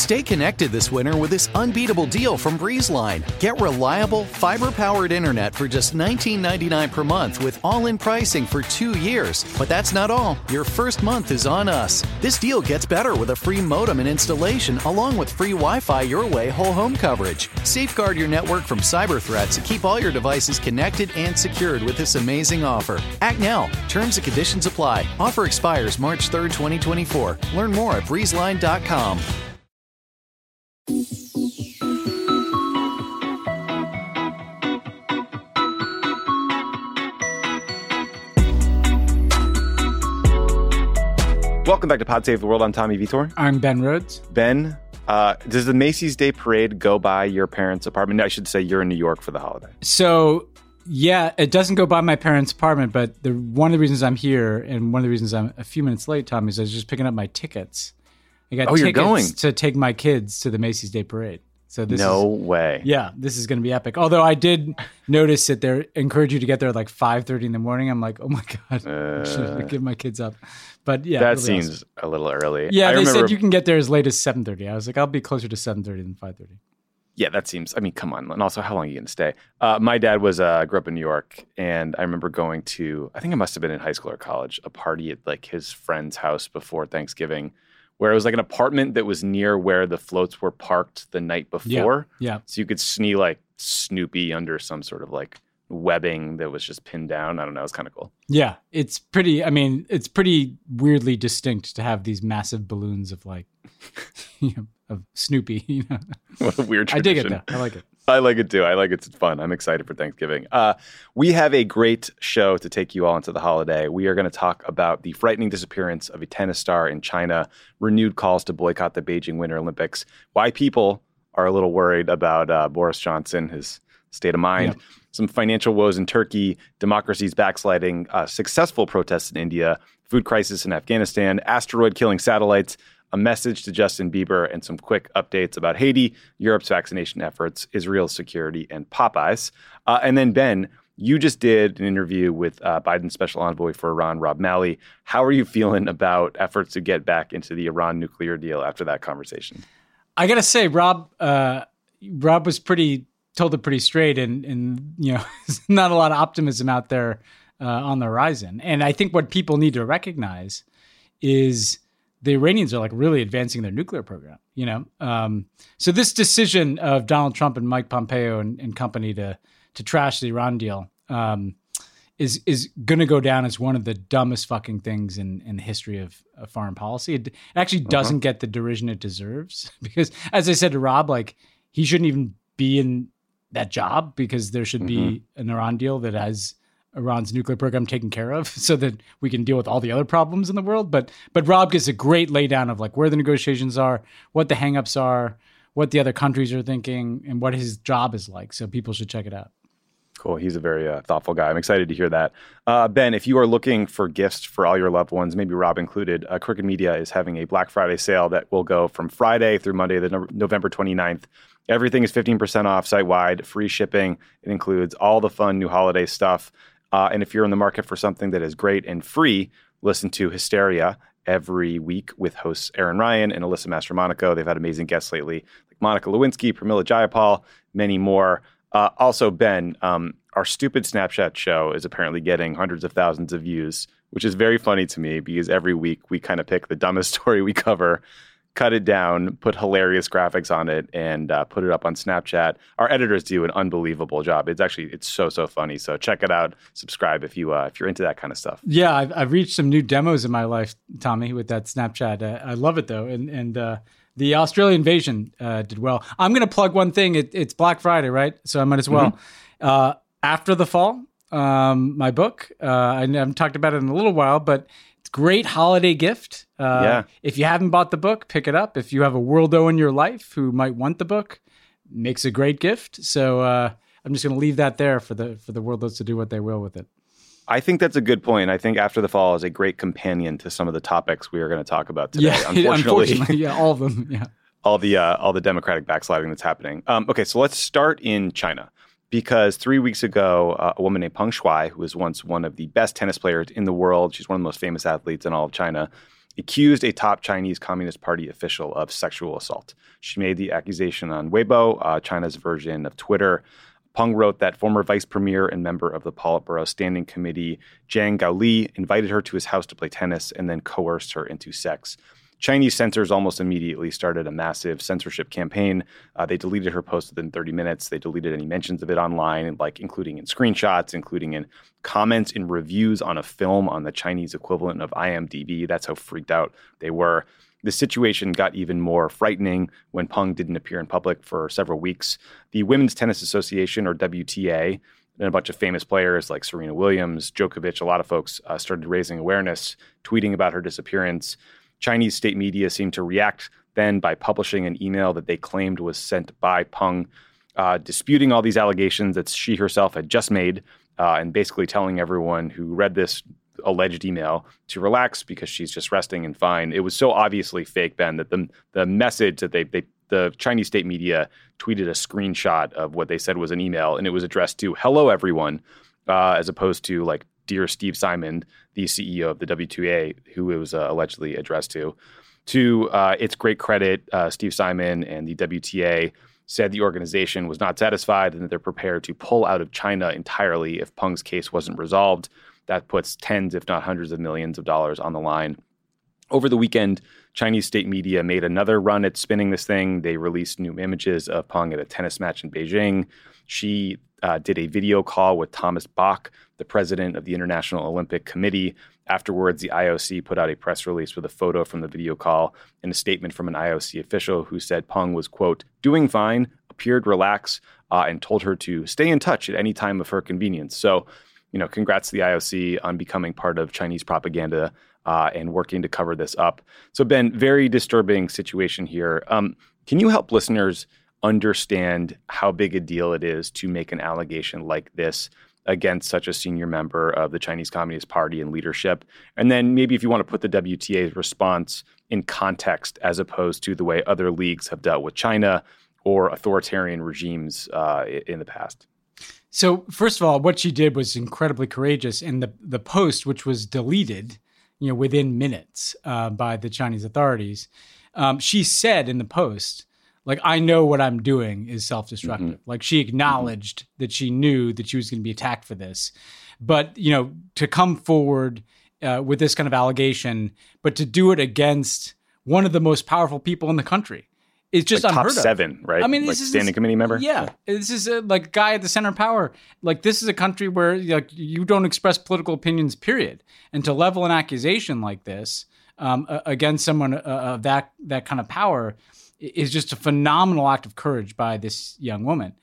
Stay connected this winter with this unbeatable deal from BreezeLine. Get reliable, fiber-powered internet for just $19.99 per month with all-in pricing for 2 years. But that's not all. Your first month is on us. This deal gets better with a free modem and installation, along with free Wi-Fi your way whole home coverage. Safeguard your network from cyber threats and keep all your devices connected and secured with this amazing offer. Act now. Terms and conditions apply. Offer expires March 3rd, 2024. Learn more at breezeline.com. Welcome back to Pod Save the World. I'm Tommy Vitor. I'm Ben Rhodes. Ben, does the Macy's Day Parade go by your parents' apartment? I should say you're in New York for the holiday. So, yeah, it doesn't go by my parents' apartment, but one of the reasons I'm here and one of the reasons I'm a few minutes late, Tommy, is I was just picking up my tickets. I got you're going to take my kids to the Macy's Day Parade. So this way. Yeah, this is going to be epic. Although I did notice that they encourage you to get there at like 5:30 in the morning. I'm like, oh my God, I should give my kids up. But yeah, that seems a little early. Yeah, they said you can get there as late as 7:30. I was like, I'll be closer to 7:30 than 5:30. Yeah, that seems, come on. And also, how long are you going to stay? My dad grew up in New York, and I remember going to, I think I must have been in high school or college, a party at like his friend's house before Thanksgiving, where it was like an apartment that was near where the floats were parked the night before. Yeah. So you could see like Snoopy under some sort of like webbing that was just pinned down. I don't know. It was kind of cool. Yeah. It's pretty weirdly distinct to have these massive balloons of like, of Snoopy. What a weird tradition. I dig it though. I like it. I like it too. I like it. It's fun. I'm excited for Thanksgiving. We have a great show to take you all into the holiday. We are going to talk about the frightening disappearance of a tennis star in China, renewed calls to boycott the Beijing Winter Olympics, why people are a little worried about Boris Johnson, his state of mind, some financial woes in Turkey, democracy's backsliding, successful protests in India, food crisis in Afghanistan, asteroid killing satellites, a message to Justin Bieber, and some quick updates about Haiti, Europe's vaccination efforts, Israel's security, and Popeyes. And then, Ben, you just did an interview with Biden's special envoy for Iran, Rob Malley. How are you feeling about efforts to get back into the Iran nuclear deal after that conversation? I got to say, Rob was told it pretty straight, and there's not a lot of optimism out there on the horizon. And I think what people need to recognize is the Iranians are like really advancing their nuclear program, So this decision of Donald Trump and Mike Pompeo and company to trash the Iran deal is going to go down as one of the dumbest fucking things in the history of foreign policy. It actually doesn't get the derision it deserves because, as I said to Rob, like he shouldn't even be in that job because there should be an Iran deal that has Iran's nuclear program taken care of so that we can deal with all the other problems in the world. But Rob gives a great laydown of like where the negotiations are, what the hangups are, what the other countries are thinking, and what his job is like. So people should check it out. Cool. He's a very thoughtful guy. I'm excited to hear that. Ben, if you are looking for gifts for all your loved ones, maybe Rob included, Crooked Media is having a Black Friday sale that will go from Friday through Monday, November 29th. Everything is 15% off site-wide, free shipping. It includes all the fun new holiday stuff. And if you're in the market for something that is great and free, listen to Hysteria every week with hosts Aaron Ryan and Alyssa Mastromonaco. They've had amazing guests lately, like Monica Lewinsky, Pramila Jayapal, many more. Also, Ben, our stupid Snapchat show is apparently getting hundreds of thousands of views, which is very funny to me because every week we kind of pick the dumbest story we cover, cut it down, put hilarious graphics on it, and put it up on Snapchat. Our editors do an unbelievable job. It's so funny. So check it out. Subscribe if you're into that kind of stuff. Yeah, I've reached some new demos in my life, Tommy, with that Snapchat. I love it though, and the Australian invasion did well. I'm going to plug one thing. It's Black Friday, right? So I might as well. After the Fall, my book. I haven't talked about it in a little while, but great holiday gift. If you haven't bought the book, pick it up. If you have a worldo in your life who might want the book, makes a great gift. So I'm just going to leave that there for the worldos to do what they will with it. I think that's a good point. I think After the Fall is a great companion to some of the topics we are going to talk about today. Yeah, unfortunately, all of them. Yeah, all the democratic backsliding that's happening. Okay, so let's start in China. Because 3 weeks ago, a woman named Peng Shuai, who was once one of the best tennis players in the world, she's one of the most famous athletes in all of China, accused a top Chinese Communist Party official of sexual assault. She made the accusation on Weibo, China's version of Twitter. Peng wrote that former vice premier and member of the Politburo Standing Committee, Zhang Gaoli, invited her to his house to play tennis and then coerced her into sex. Chinese censors almost immediately started a massive censorship campaign. They deleted her post within 30 minutes. They deleted any mentions of it online, like including in screenshots, including in comments in reviews on a film on the Chinese equivalent of IMDb. That's how freaked out they were. The situation got even more frightening when Peng didn't appear in public for several weeks. The Women's Tennis Association, or WTA, and a bunch of famous players like Serena Williams, Djokovic, a lot of folks started raising awareness, tweeting about her disappearance. Chinese state media seemed to react then by publishing an email that they claimed was sent by Peng, disputing all these allegations that she herself had just made, and basically telling everyone who read this alleged email to relax because she's just resting and fine. It was so obviously fake, Ben, that the message that the Chinese state media tweeted a screenshot of what they said was an email, and it was addressed to "Hello, everyone," as opposed to like "Dear Steve Simon," the CEO of the WTA, who it was allegedly addressed to. To its great credit, Steve Simon and the WTA said the organization was not satisfied and that they're prepared to pull out of China entirely if Peng's case wasn't resolved. That puts tens, if not hundreds of millions of dollars on the line. Over the weekend, Chinese state media made another run at spinning this thing. They released new images of Peng at a tennis match in Beijing. She did a video call with Thomas Bach, the president of the International Olympic Committee. Afterwards, the IOC put out a press release with a photo from the video call and a statement from an IOC official who said Peng was, quote, doing fine, appeared relaxed, and told her to stay in touch at any time of her convenience. So, congrats to the IOC on becoming part of Chinese propaganda and working to cover this up. So, Ben, very disturbing situation here. Can you help listeners understand how big a deal it is to make an allegation like this against such a senior member of the Chinese Communist Party and leadership? And then maybe if you want to put the WTA's response in context as opposed to the way other leagues have dealt with China or authoritarian regimes in the past. So first of all, what she did was incredibly courageous. And the post, which was deleted, within minutes by the Chinese authorities, she said in the post, like, I know what I'm doing is self-destructive. Mm-hmm. Like, she acknowledged that she knew that she was going to be attacked for this. But, to come forward with this kind of allegation, but to do it against one of the most powerful people in the country, it's just unheard of. Top 7, right? I mean, like standing committee member. Yeah, this is a guy at the center of power. Like, this is a country where you don't express political opinions, period. And to level an accusation like this against someone of that kind of power is just a phenomenal act of courage by this young woman.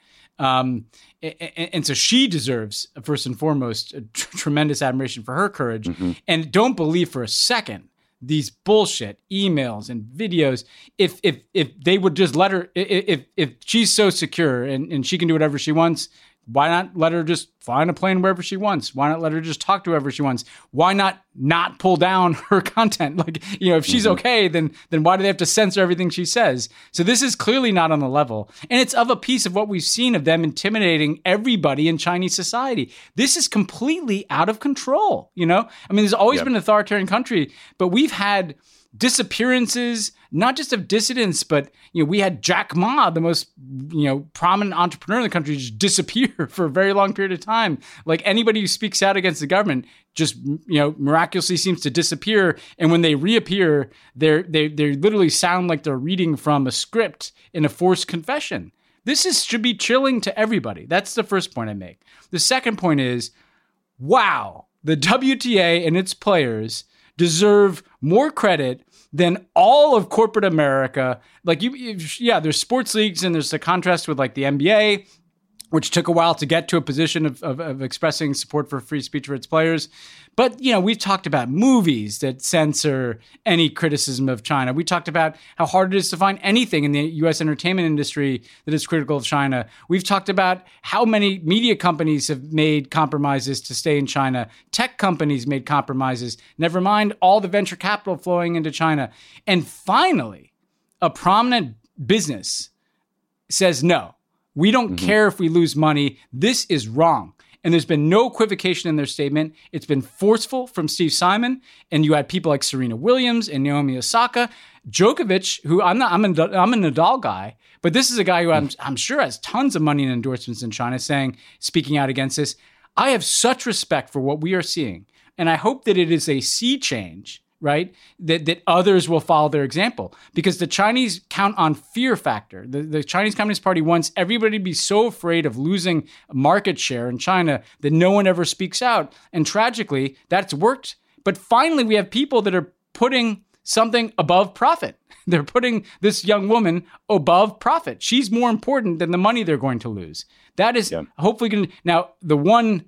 And so she deserves, first and foremost, a tremendous admiration for her courage. Mm-hmm. And don't believe for a second these bullshit emails and videos. If they would just let her, if she's so secure and she can do whatever she wants, why not let her just fly on a plane wherever she wants? Why not let her just talk to whoever she wants? Why not pull down her content? Like, if she's okay, then why do they have to censor everything she says? So this is clearly not on the level. And it's of a piece of what we've seen of them intimidating everybody in Chinese society. This is completely out of control, I mean, there's always been an authoritarian country, but we've had disappearances, not just of dissidents, but we had Jack Ma, the most prominent entrepreneur in the country, just disappear for a very long period of time. Like, anybody who speaks out against the government just miraculously seems to disappear, and when they reappear, they literally sound like they're reading from a script in a forced confession. This should be chilling to everybody. That's the first point I make. The second point is, wow, the WTA and its players deserve more credit than all of corporate America. Like, there's sports leagues, and there's the contrast with like the NBA, which took a while to get to a position of expressing support for free speech for its players. But, we've talked about movies that censor any criticism of China. We talked about how hard it is to find anything in the U.S. entertainment industry that is critical of China. We've talked about how many media companies have made compromises to stay in China. Tech companies made compromises. Never mind all the venture capital flowing into China. And finally, a prominent business says, no, we don't care if we lose money. This is wrong. and there's been no equivocation in their statement. It's been forceful from Steve Simon, and you had people like Serena Williams and Naomi Osaka. Djokovic, who I'm a Nadal guy, but this is a guy who I'm sure has tons of money and endorsements in China, speaking out against this. I have such respect for what we are seeing, and I hope that it is a sea change, right? That others will follow their example, because the Chinese count on fear factor. The Chinese Communist Party wants everybody to be so afraid of losing market share in China that no one ever speaks out. And tragically, that's worked. But finally, we have people that are putting something above profit. They're putting this young woman above profit. She's more important than the money they're going to lose. That is hopefully going to... Now, the one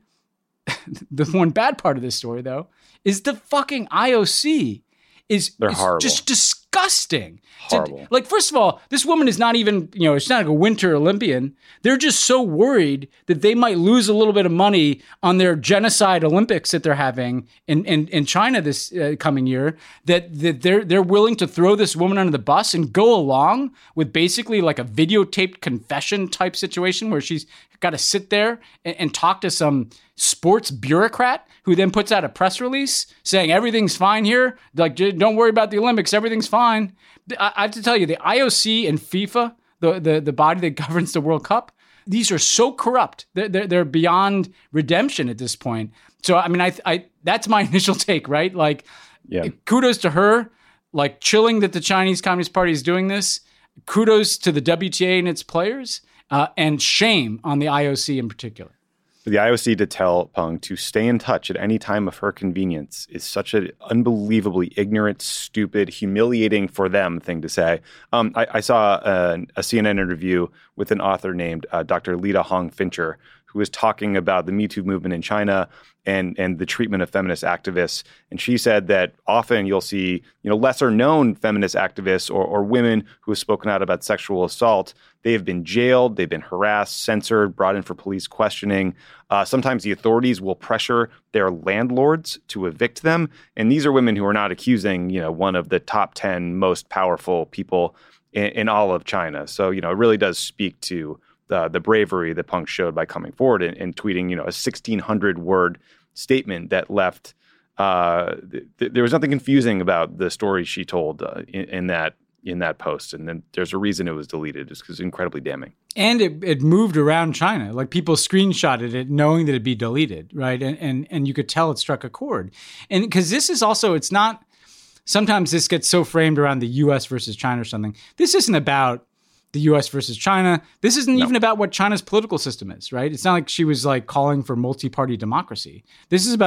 bad part of this story, though, is the fucking IOC is horrible. Just disgusting. Horrible. Like, first of all, this woman is not even, it's not like a Winter Olympian. They're just so worried that they might lose a little bit of money on their genocide Olympics that they're having in China this coming year, that they're willing to throw this woman under the bus and go along with basically like a videotaped confession type situation where she's got to sit there and talk to some sports bureaucrat who then puts out a press release saying everything's fine here. Like, don't worry about the Olympics. Everything's fine. I have to tell you, the IOC and FIFA, the body that governs the World Cup, these are so corrupt. They're beyond redemption at this point. So, I mean, I that's my initial take, right? Like, kudos to her, like chilling that the Chinese Communist Party is doing this. Kudos to the WTA and its players, and shame on the IOC in particular. For the IOC to tell Peng to stay in touch at any time of her convenience is such an unbelievably ignorant, stupid, humiliating for them thing to say. I saw a CNN interview with an author named Dr. Lita Hong Fincher, who was talking about the Me Too movement in China and the treatment of feminist activists. And she said that often you'll see, lesser known feminist activists or women who have spoken out about sexual assault. They have been jailed, they've been harassed, censored, brought in for police questioning. Sometimes the authorities will pressure their landlords to evict them. And these are women who are not accusing, one of the top 10 most powerful people in all of China. So, it really does speak to the bravery that Peng showed by coming forward and tweeting, a 1,600-word statement that left. There was nothing confusing about the story she told in that post, and then there's a reason it was deleted, just because it's incredibly damning. And it moved around China. Like, people screenshotted it knowing that it'd be deleted, right? And you could tell it struck a chord. And because this is also, it's not. Sometimes this gets so framed around the U.S. versus China or something. This isn't about the U.S. versus China. This isn't even about what China's political system is, right? It's not like she was like calling for multi-party democracy. This is about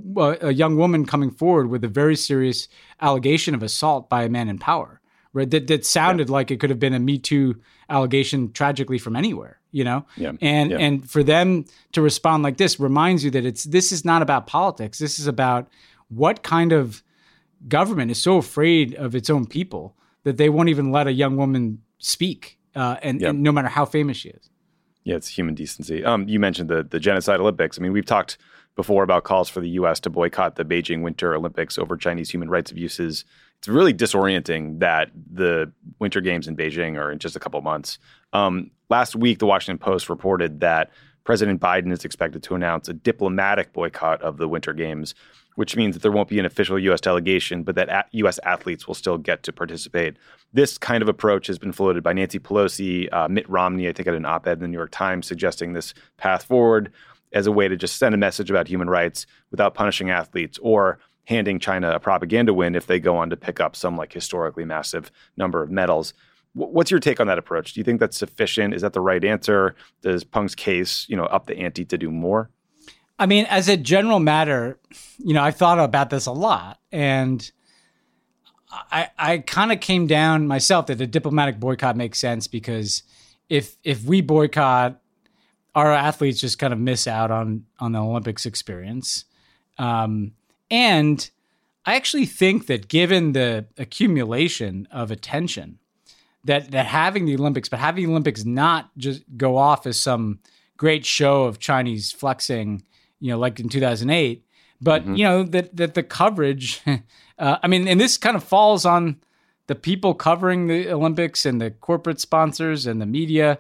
a young woman coming forward with a very serious allegation of assault by a man in power, right? That sounded like it could have been a Me Too allegation, tragically from anywhere, And for them to respond like this reminds you that this is not about politics. This is about what kind of government is so afraid of its own people that they won't even let a young woman speak, and no matter how famous she is. Yeah, it's human decency. You mentioned the genocide Olympics. I mean, we've talked before about calls for the U.S. to boycott the Beijing Winter Olympics over Chinese human rights abuses. It's really disorienting that the Winter Games in Beijing are in just a couple months. Last week, the Washington Post reported that President Biden is expected to announce a diplomatic boycott of the Winter Games, which means that there won't be an official U.S. delegation, but that U.S. athletes will still get to participate. This kind of approach has been floated by Nancy Pelosi, Mitt Romney, I think, at an op-ed in the New York Times, suggesting this path forward as a way to just send a message about human rights without punishing athletes or handing China a propaganda win if they go on to pick up some like historically massive number of medals. What's your take on that approach? Do you think that's sufficient? Is that the right answer? Does Peng's case, up the ante to do more? I mean, as a general matter, I've thought about this a lot, and I kind of came down myself that a diplomatic boycott makes sense, because if we boycott, our athletes just kind of miss out on the Olympics experience. And I actually think that given the accumulation of attention that having the Olympics, but having the Olympics not just go off as some great show of Chinese flexing, like in 2008, but that the coverage, and this kind of falls on the people covering the Olympics and the corporate sponsors and the media.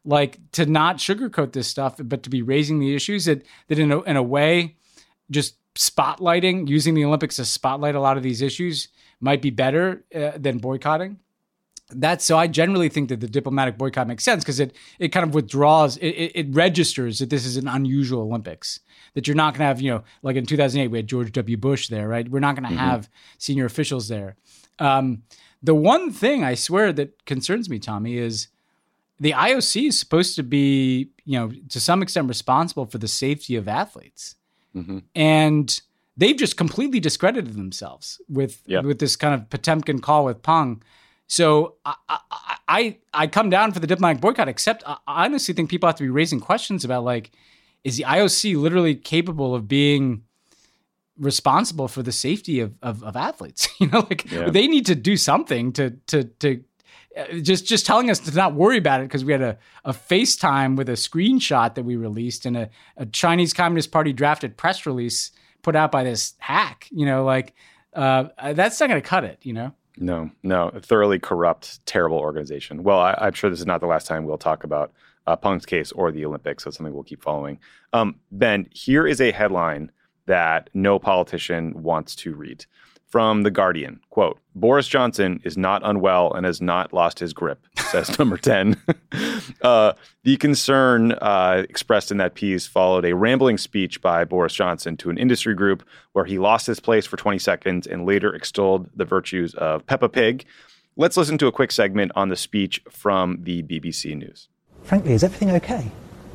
like to not sugarcoat this stuff, but to be raising the issues that in a way, just using the Olympics to spotlight a lot of these issues might be better than boycotting. So I generally think that the diplomatic boycott makes sense because it kind of withdraws, it registers that this is an unusual Olympics, that you're not going to have, like in 2008, we had George W. Bush there, right? We're not going to have senior officials there. The one thing I swear that concerns me, Tommy, is the IOC is supposed to be, to some extent responsible for the safety of athletes. Mm-hmm. And they've just completely discredited themselves with this kind of Potemkin call with Peng. So I come down for the diplomatic boycott, except I honestly think people have to be raising questions about, like, is the IOC literally capable of being responsible for the safety of athletes? They need to do something to just telling us to not worry about it because we had a FaceTime with a screenshot that we released and a Chinese Communist Party drafted press release put out by this hack, that's not going to cut it, No, a thoroughly corrupt, terrible organization. Well, I'm sure this is not the last time we'll talk about Peng's case or the Olympics. So it's something we'll keep following. Ben, here is a headline that no politician wants to read. From The Guardian, quote, Boris Johnson is not unwell and has not lost his grip, says number 10. The concern expressed in that piece followed a rambling speech by Boris Johnson to an industry group where he lost his place for 20 seconds and later extolled the virtues of Peppa Pig. Let's listen to a quick segment on the speech from the BBC News. Frankly, is everything okay?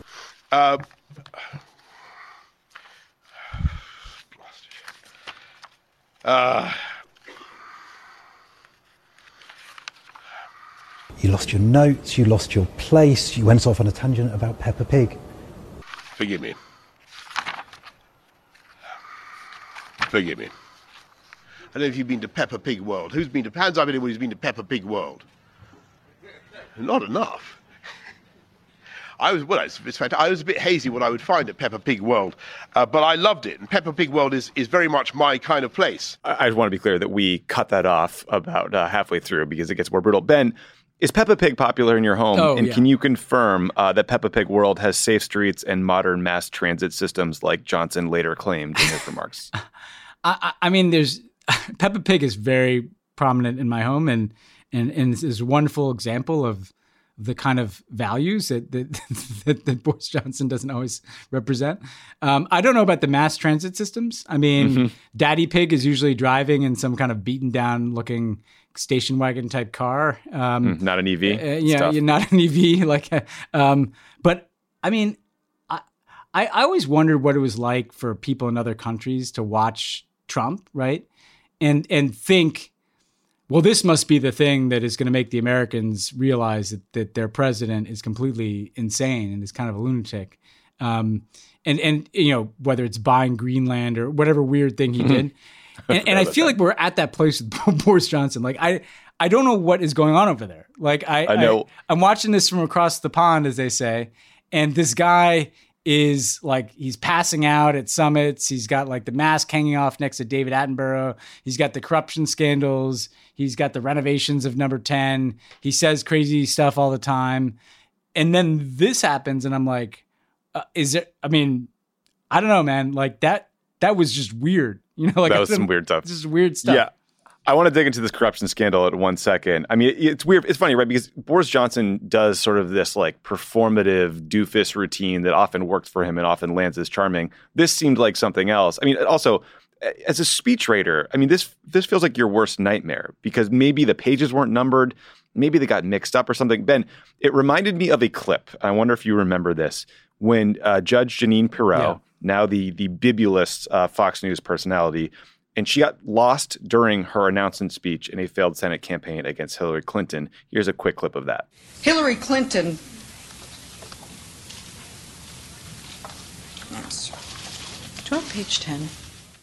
You lost your notes, you lost your place, you went off on a tangent about Peppa Pig. Forgive me. I don't know if you've been to Peppa Pig World. Hands up anyone who's been to Peppa Pig World? Not enough. I was a bit hazy what I would find at Peppa Pig World, but I loved it. And Peppa Pig World is very much my kind of place. I just want to be clear that we cut that off about halfway through because it gets more brutal. Ben, is Peppa Pig popular in your home? Can you confirm that Peppa Pig World has safe streets and modern mass transit systems like Johnson later claimed in his remarks? I mean, Peppa Pig is very prominent in my home and is a wonderful example of the kind of values that Boris Johnson doesn't always represent. I don't know about the mass transit systems. I mean, Daddy Pig is usually driving in some kind of beaten down looking station wagon type car. Not an EV. Not an EV. But I mean, I always wondered what it was like for people in other countries to watch Trump, right? And think, well, this must be the thing that is going to make the Americans realize that their president is completely insane and is kind of a lunatic. And whether it's buying Greenland or whatever weird thing he did. And I feel like we're at that place with Boris Johnson. Like, I don't know what is going on over there. Like, I know. I'm watching this from across the pond, as they say. And this guy is like, he's passing out at summits. He's got like the mask hanging off next to David Attenborough. He's got the corruption scandals. He's got the renovations of number 10. He says crazy stuff all the time. And then this happens. And I'm like, I don't know, man. Like that was just weird. That was some weird stuff. Just weird stuff. Yeah. I want to dig into this corruption scandal at 1 second. I mean, it's weird. It's funny, right? Because Boris Johnson does sort of this like performative doofus routine that often works for him and often lands as charming. This seemed like something else. I mean, also, as a speechwriter, I mean, this feels like your worst nightmare because maybe the pages weren't numbered. Maybe they got mixed up or something. Ben, it reminded me of a clip. I wonder if you remember this. When Judge Jeanine Pirro, now the bibulous Fox News personality, and she got lost during her announcement speech in a failed Senate campaign against Hillary Clinton. Here's a quick clip of that. Hillary Clinton. Do you have page 10?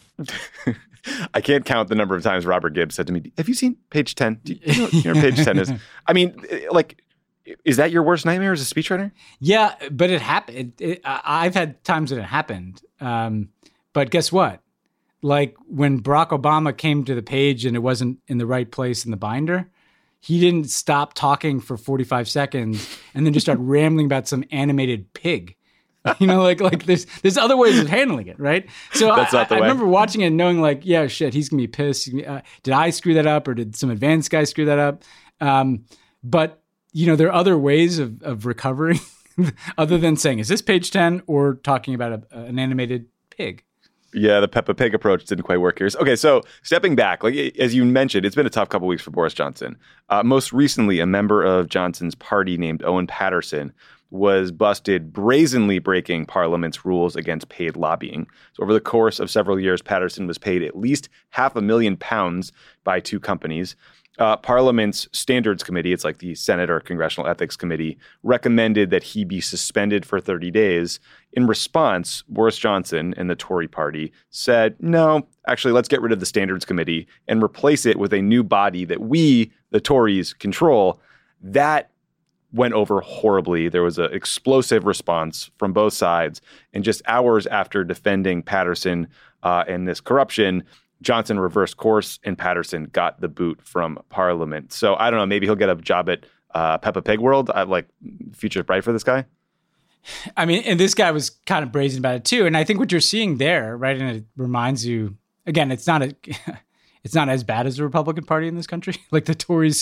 I can't count the number of times Robert Gibbs said to me, have you seen page 10? Do you know where page 10 is? I mean, like, is that your worst nightmare as a speechwriter? Yeah, but it happened. I've had times that it happened. But guess what? Like when Barack Obama came to the page and it wasn't in the right place in the binder, he didn't stop talking for 45 seconds and then just start rambling about some animated pig. Like there's other ways of handling it, right? So That's not the way. I remember watching it and knowing like, yeah, shit, he's gonna be pissed. Did I screw that up, or did some advanced guy screw that up? But there are other ways of recovering other than saying, is this page 10, or talking about an animated pig? Yeah, the Peppa Pig approach didn't quite work here. Okay, so stepping back, like as you mentioned, it's been a tough couple weeks for Boris Johnson. Most recently, a member of Johnson's party named Owen Patterson was busted brazenly breaking Parliament's rules against paid lobbying. So over the course of several years, Patterson was paid at least £500,000 by two companies. Parliament's Standards Committee, it's like the Senate or Congressional Ethics Committee, recommended that he be suspended for 30 days. In response, Boris Johnson and the Tory party said, no, actually, let's get rid of the Standards Committee and replace it with a new body that we, the Tories, control. That went over horribly. There was an explosive response from both sides. And just hours after defending Patterson and this corruption, Johnson reversed course and Patterson got the boot from Parliament. So I don't know, maybe he'll get a job at Peppa Pig World. Future's bright for this guy. I mean, and this guy was kind of brazen about it too. And I think what you're seeing there, right, and it reminds you, again, it's not as bad as the Republican Party in this country. Like the Tories,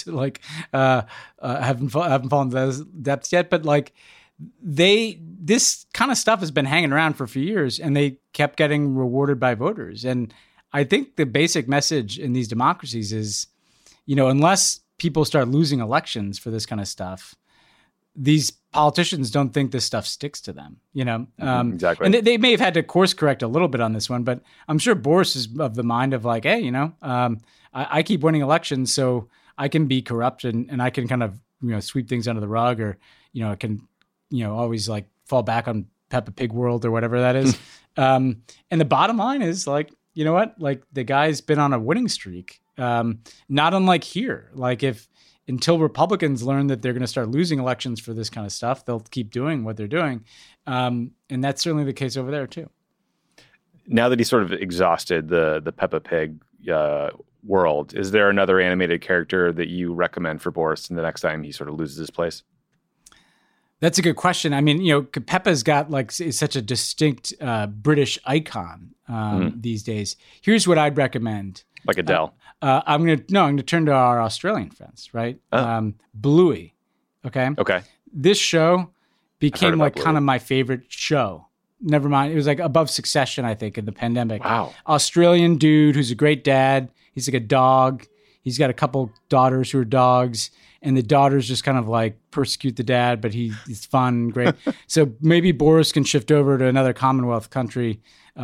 haven't fallen to those depths yet. But like this kind of stuff has been hanging around for a few years, and they kept getting rewarded by voters. And I think the basic message in these democracies is, unless people start losing elections for this kind of stuff, these politicians don't think this stuff sticks to them, Exactly. And they may have had to course correct a little bit on this one, but I'm sure Boris is of the mind of like, hey, I keep winning elections, so I can be corrupt and I can kind of, sweep things under the rug, or, I can, always like fall back on Peppa Pig World or whatever that is. And the bottom line is like, you know what? Like the guy's been on a winning streak, not unlike here. Like until Republicans learn that they're going to start losing elections for this kind of stuff, they'll keep doing what they're doing. And that's certainly the case over there too. Now that he's sort of exhausted the Peppa Pig world, is there another animated character that you recommend for Boris the next time he sort of loses his place? That's a good question. I mean, Peppa's got is such a distinct British icon these days. Here's what I'd recommend. Like Adele. I'm going to turn to our Australian friends, right? Oh. Bluey. Okay. Okay. This show became like Bluey. kind of my favorite show. Never mind. It was like above Succession, I think, in the pandemic. Wow. Australian dude who's a great dad. He's like a dog. He's got a couple daughters who are dogs. And the daughters just kind of like persecute the dad, but he's fun, great. So maybe Boris can shift over to another Commonwealth country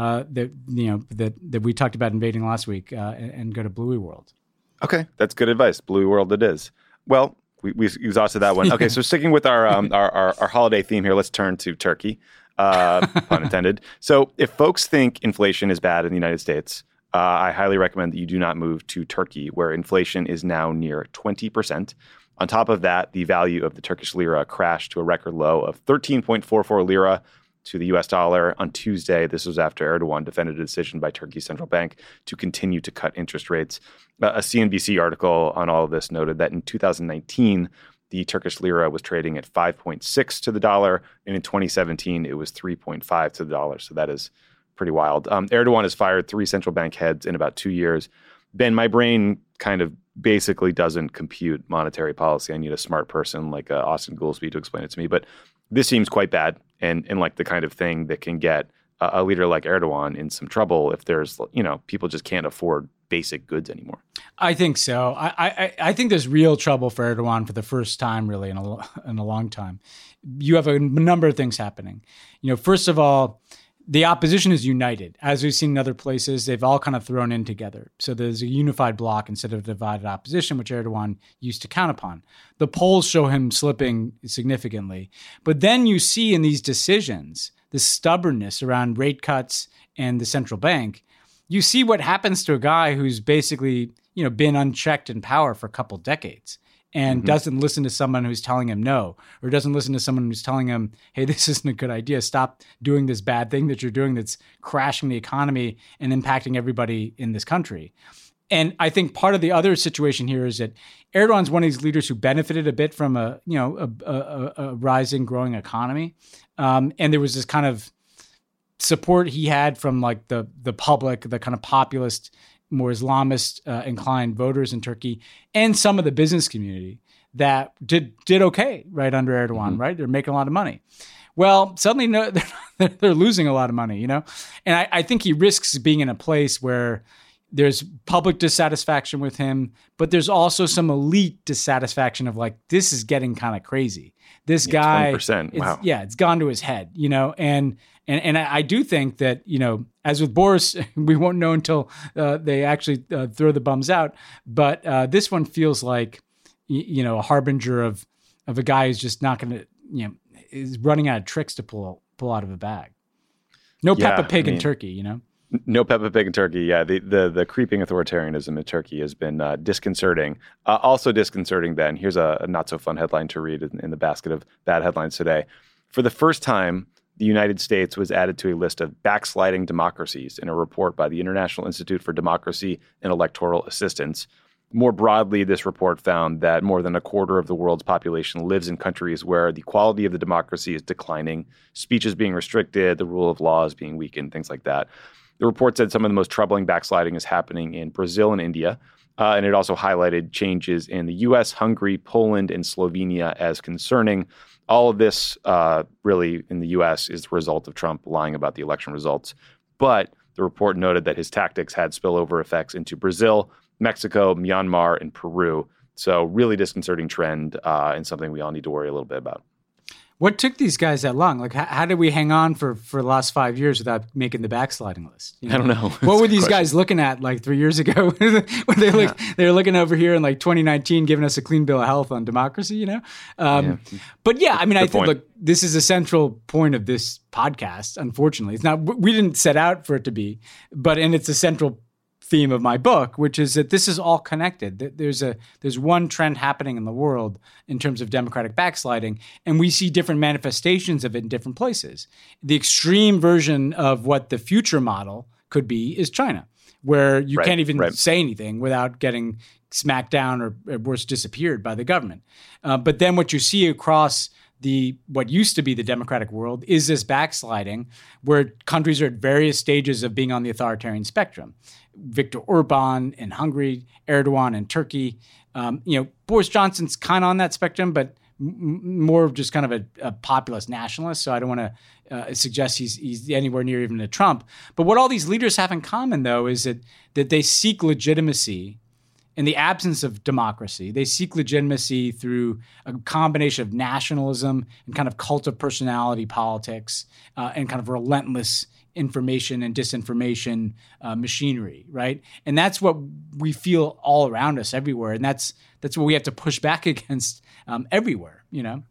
that we talked about invading last week and go to Bluey World. Okay, that's good advice. Bluey World it is. Well, we exhausted that one. Okay, so sticking with our holiday theme here, let's turn to Turkey, pun intended. So if folks think inflation is bad in the United States, I highly recommend that you do not move to Turkey, where inflation is now near 20%. On top of that, the value of the Turkish lira crashed to a record low of 13.44 lira to the US dollar on Tuesday. This was after Erdogan defended a decision by Turkey's central bank to continue to cut interest rates. A CNBC article on all of this noted that in 2019, the Turkish lira was trading at 5.6 to the dollar, and in 2017, it was 3.5 to the dollar. So that is pretty wild. Erdogan has fired 3 central bank heads in about 2 years. Ben, my brain kind of basically doesn't compute monetary policy. I need a smart person like Austin Goolsbee to explain it to me. But this seems quite bad and like the kind of thing that can get a leader like Erdogan in some trouble if there's, people just can't afford basic goods anymore. I think so. I think there's real trouble for Erdogan for the first time really in a long time. You have a number of things happening. First of all, the opposition is united. As we've seen in other places, they've all kind of thrown in together. So there's a unified bloc instead of a divided opposition, which Erdogan used to count upon. The polls show him slipping significantly. But then you see in these decisions, the stubbornness around rate cuts and the central bank. You see what happens to a guy who's basically, been unchecked in power for a couple decades and doesn't listen to someone who's telling him no, or doesn't listen to someone who's telling him, hey, this isn't a good idea. Stop doing this bad thing that you're doing that's crashing the economy and impacting everybody in this country. And I think part of the other situation here is that Erdogan's one of these leaders who benefited a bit from a rising, growing economy. And there was this kind of support he had from like the public, the kind of populist, more Islamist inclined voters in Turkey, and some of the business community that did okay right under Erdogan, right? They're making a lot of money. Well, suddenly they're losing a lot of money, and I think he risks being in a place where there's public dissatisfaction with him, but there's also some elite dissatisfaction of like, this is getting kind of crazy. This guy, 20%. Wow. It's gone to his head, and I do think that, as with Boris, we won't know until they actually throw the bums out. But this one feels like, a harbinger of a guy who's just not going to, is running out of tricks to pull out of a bag. No Peppa Pig in Turkey, No Peppa Pig in Turkey. Yeah, the creeping authoritarianism in Turkey has been disconcerting. Also disconcerting, Ben. Here's a not so fun headline to read in the basket of bad headlines today. For the first time, the United States was added to a list of backsliding democracies in a report by the International Institute for Democracy and Electoral Assistance. More broadly, this report found that more than a quarter of the world's population lives in countries where the quality of the democracy is declining, speech is being restricted, the rule of law is being weakened, things like that. The report said some of the most troubling backsliding is happening in Brazil and India, and it also highlighted changes in the U.S., Hungary, Poland, and Slovenia as concerning. All of this really in the U.S. is the result of Trump lying about the election results. But the report noted that his tactics had spillover effects into Brazil, Mexico, Myanmar, and Peru. So really disconcerting trend and something we all need to worry a little bit about. What took these guys that long? Like, how did we hang on for the last 5 years without making the backsliding list? I don't know. What were these guys looking at like 3 years ago? When they were looking over here in like 2019, giving us a clean bill of health on democracy, But yeah, I mean, I think look, this is a central point of this podcast. Unfortunately, it's not. We didn't set out for it to be, and it's a central theme of my book, which is that this is all connected. There's one trend happening in the world in terms of democratic backsliding, and we see different manifestations of it in different places. The extreme version of what the future model could be is China, where you can't even say anything without getting smacked down or worse, disappeared by the government. But then what you see across what used to be the democratic world is this backsliding where countries are at various stages of being on the authoritarian spectrum. Viktor Orban in Hungary, Erdogan in Turkey. Boris Johnson's kind of on that spectrum, but more of just kind of a populist nationalist. So I don't want to suggest he's anywhere near even a Trump. But what all these leaders have in common, though, is that they seek legitimacy in the absence of democracy. They seek legitimacy through a combination of nationalism and kind of cult of personality politics and kind of relentless information and disinformation machinery, right? And that's what we feel all around us everywhere. And that's what we have to push back against everywhere,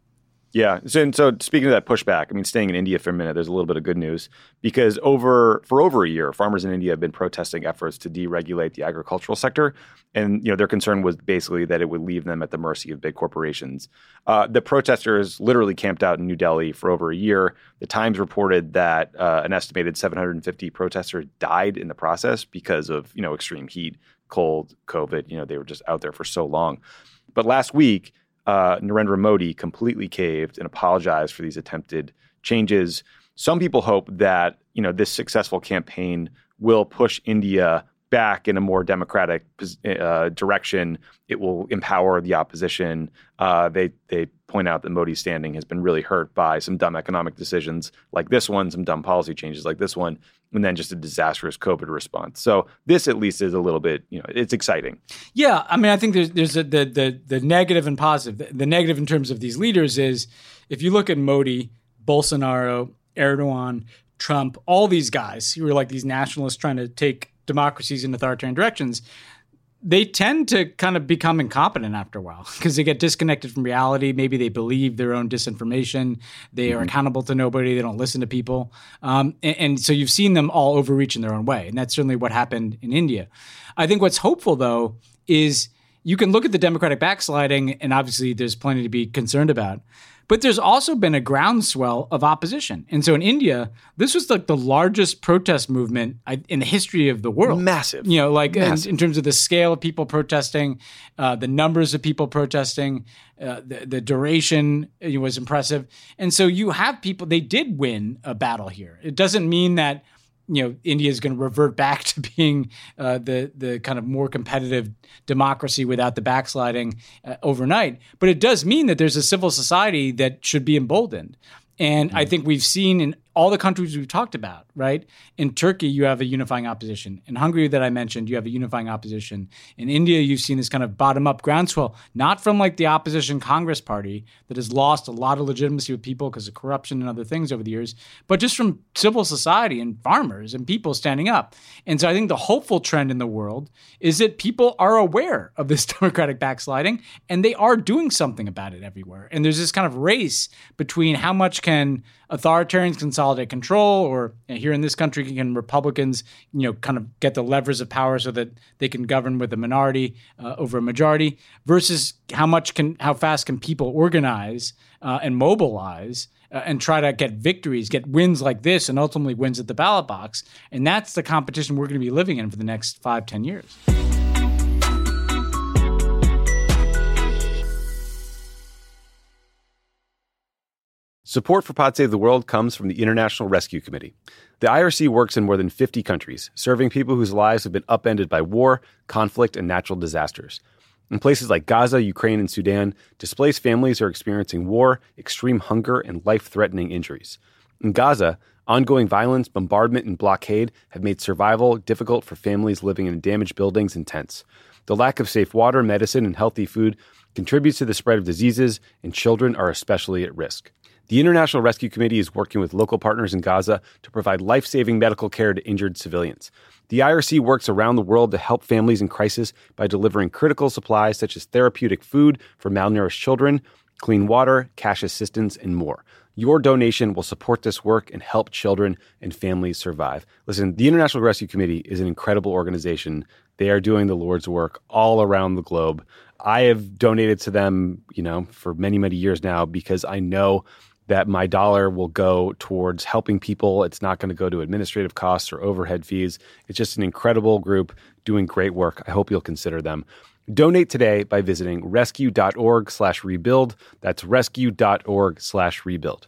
Yeah. So speaking of that pushback, I mean, staying in India for a minute, there's a little bit of good news because for over a year, farmers in India have been protesting efforts to deregulate the agricultural sector. And, their concern was basically that it would leave them at the mercy of big corporations. The protesters literally camped out in New Delhi for over a year. The Times reported that an estimated 750 protesters died in the process because of, extreme heat, cold, COVID. They were just out there for so long. But last week, Narendra Modi completely caved and apologized for these attempted changes. Some people hope that, this successful campaign will push India back in a more democratic direction. It will empower the opposition. They point out that Modi's standing has been really hurt by some dumb economic decisions like this one, some dumb policy changes like this one, and then just a disastrous COVID response. So this at least is a little bit, it's exciting. Yeah, I mean, I think there's the negative and positive. The negative in terms of these leaders is if you look at Modi, Bolsonaro, Erdogan, Trump, all these guys who are like these nationalists trying to take democracies in authoritarian directions, they tend to kind of become incompetent after a while because they get disconnected from reality. Maybe they believe their own disinformation. They are accountable to nobody. They don't listen to people. And so you've seen them all overreach in their own way. And that's certainly what happened in India. I think what's hopeful, though, is you can look at the Democratic backsliding, and obviously there's plenty to be concerned about. But there's also been a groundswell of opposition. And so in India, this was like the largest protest movement in the history of the world. Massive. You know, like in terms of the scale of people protesting, the numbers of people protesting, the duration was impressive. And so you have people, they did win a battle here. It doesn't mean that, you know, India is going to revert back to being the kind of more competitive democracy without the backsliding overnight. But it does mean that there's a civil society that should be emboldened. And I think we've seen in all the countries we've talked about, right? In Turkey, you have a unifying opposition. In Hungary that I mentioned, you have a unifying opposition. In India, you've seen this kind of bottom-up groundswell, not from like the opposition Congress party that has lost a lot of legitimacy with people because of corruption and other things over the years, but just from civil society and farmers and people standing up. And so I think the hopeful trend in the world is that people are aware of this democratic backsliding and they are doing something about it everywhere. And there's this kind of race between how much can authoritarians consolidate control, or here in this country, can Republicans, you know, kind of get the levers of power so that they can govern with a minority over a majority, versus how fast can people organize and mobilize and try to get victories, get wins like this, and ultimately wins at the ballot box. And that's the competition we're going to be living in for the next 5-10 years. Support for Pod Save the World comes from the International Rescue Committee. The IRC works in more than 50 countries, serving people whose lives have been upended by war, conflict, and natural disasters. In places like Gaza, Ukraine, and Sudan, displaced families are experiencing war, extreme hunger, and life-threatening injuries. In Gaza, ongoing violence, bombardment, and blockade have made survival difficult for families living in damaged buildings and tents. The lack of safe water, medicine, and healthy food contributes to the spread of diseases, and children are especially at risk. The International Rescue Committee is working with local partners in Gaza to provide life-saving medical care to injured civilians. The IRC works around the world to help families in crisis by delivering critical supplies such as therapeutic food for malnourished children, clean water, cash assistance, and more. Your donation will support this work and help children and families survive. Listen, the International Rescue Committee is an incredible organization. They are doing the Lord's work all around the globe. I have donated to them, you know, for many, many years now because I know that my dollar will go towards helping people. It's not going to go to administrative costs or overhead fees. It's just an incredible group doing great work. I hope you'll consider them. Donate today by visiting rescue.org/rebuild. That's rescue.org/rebuild.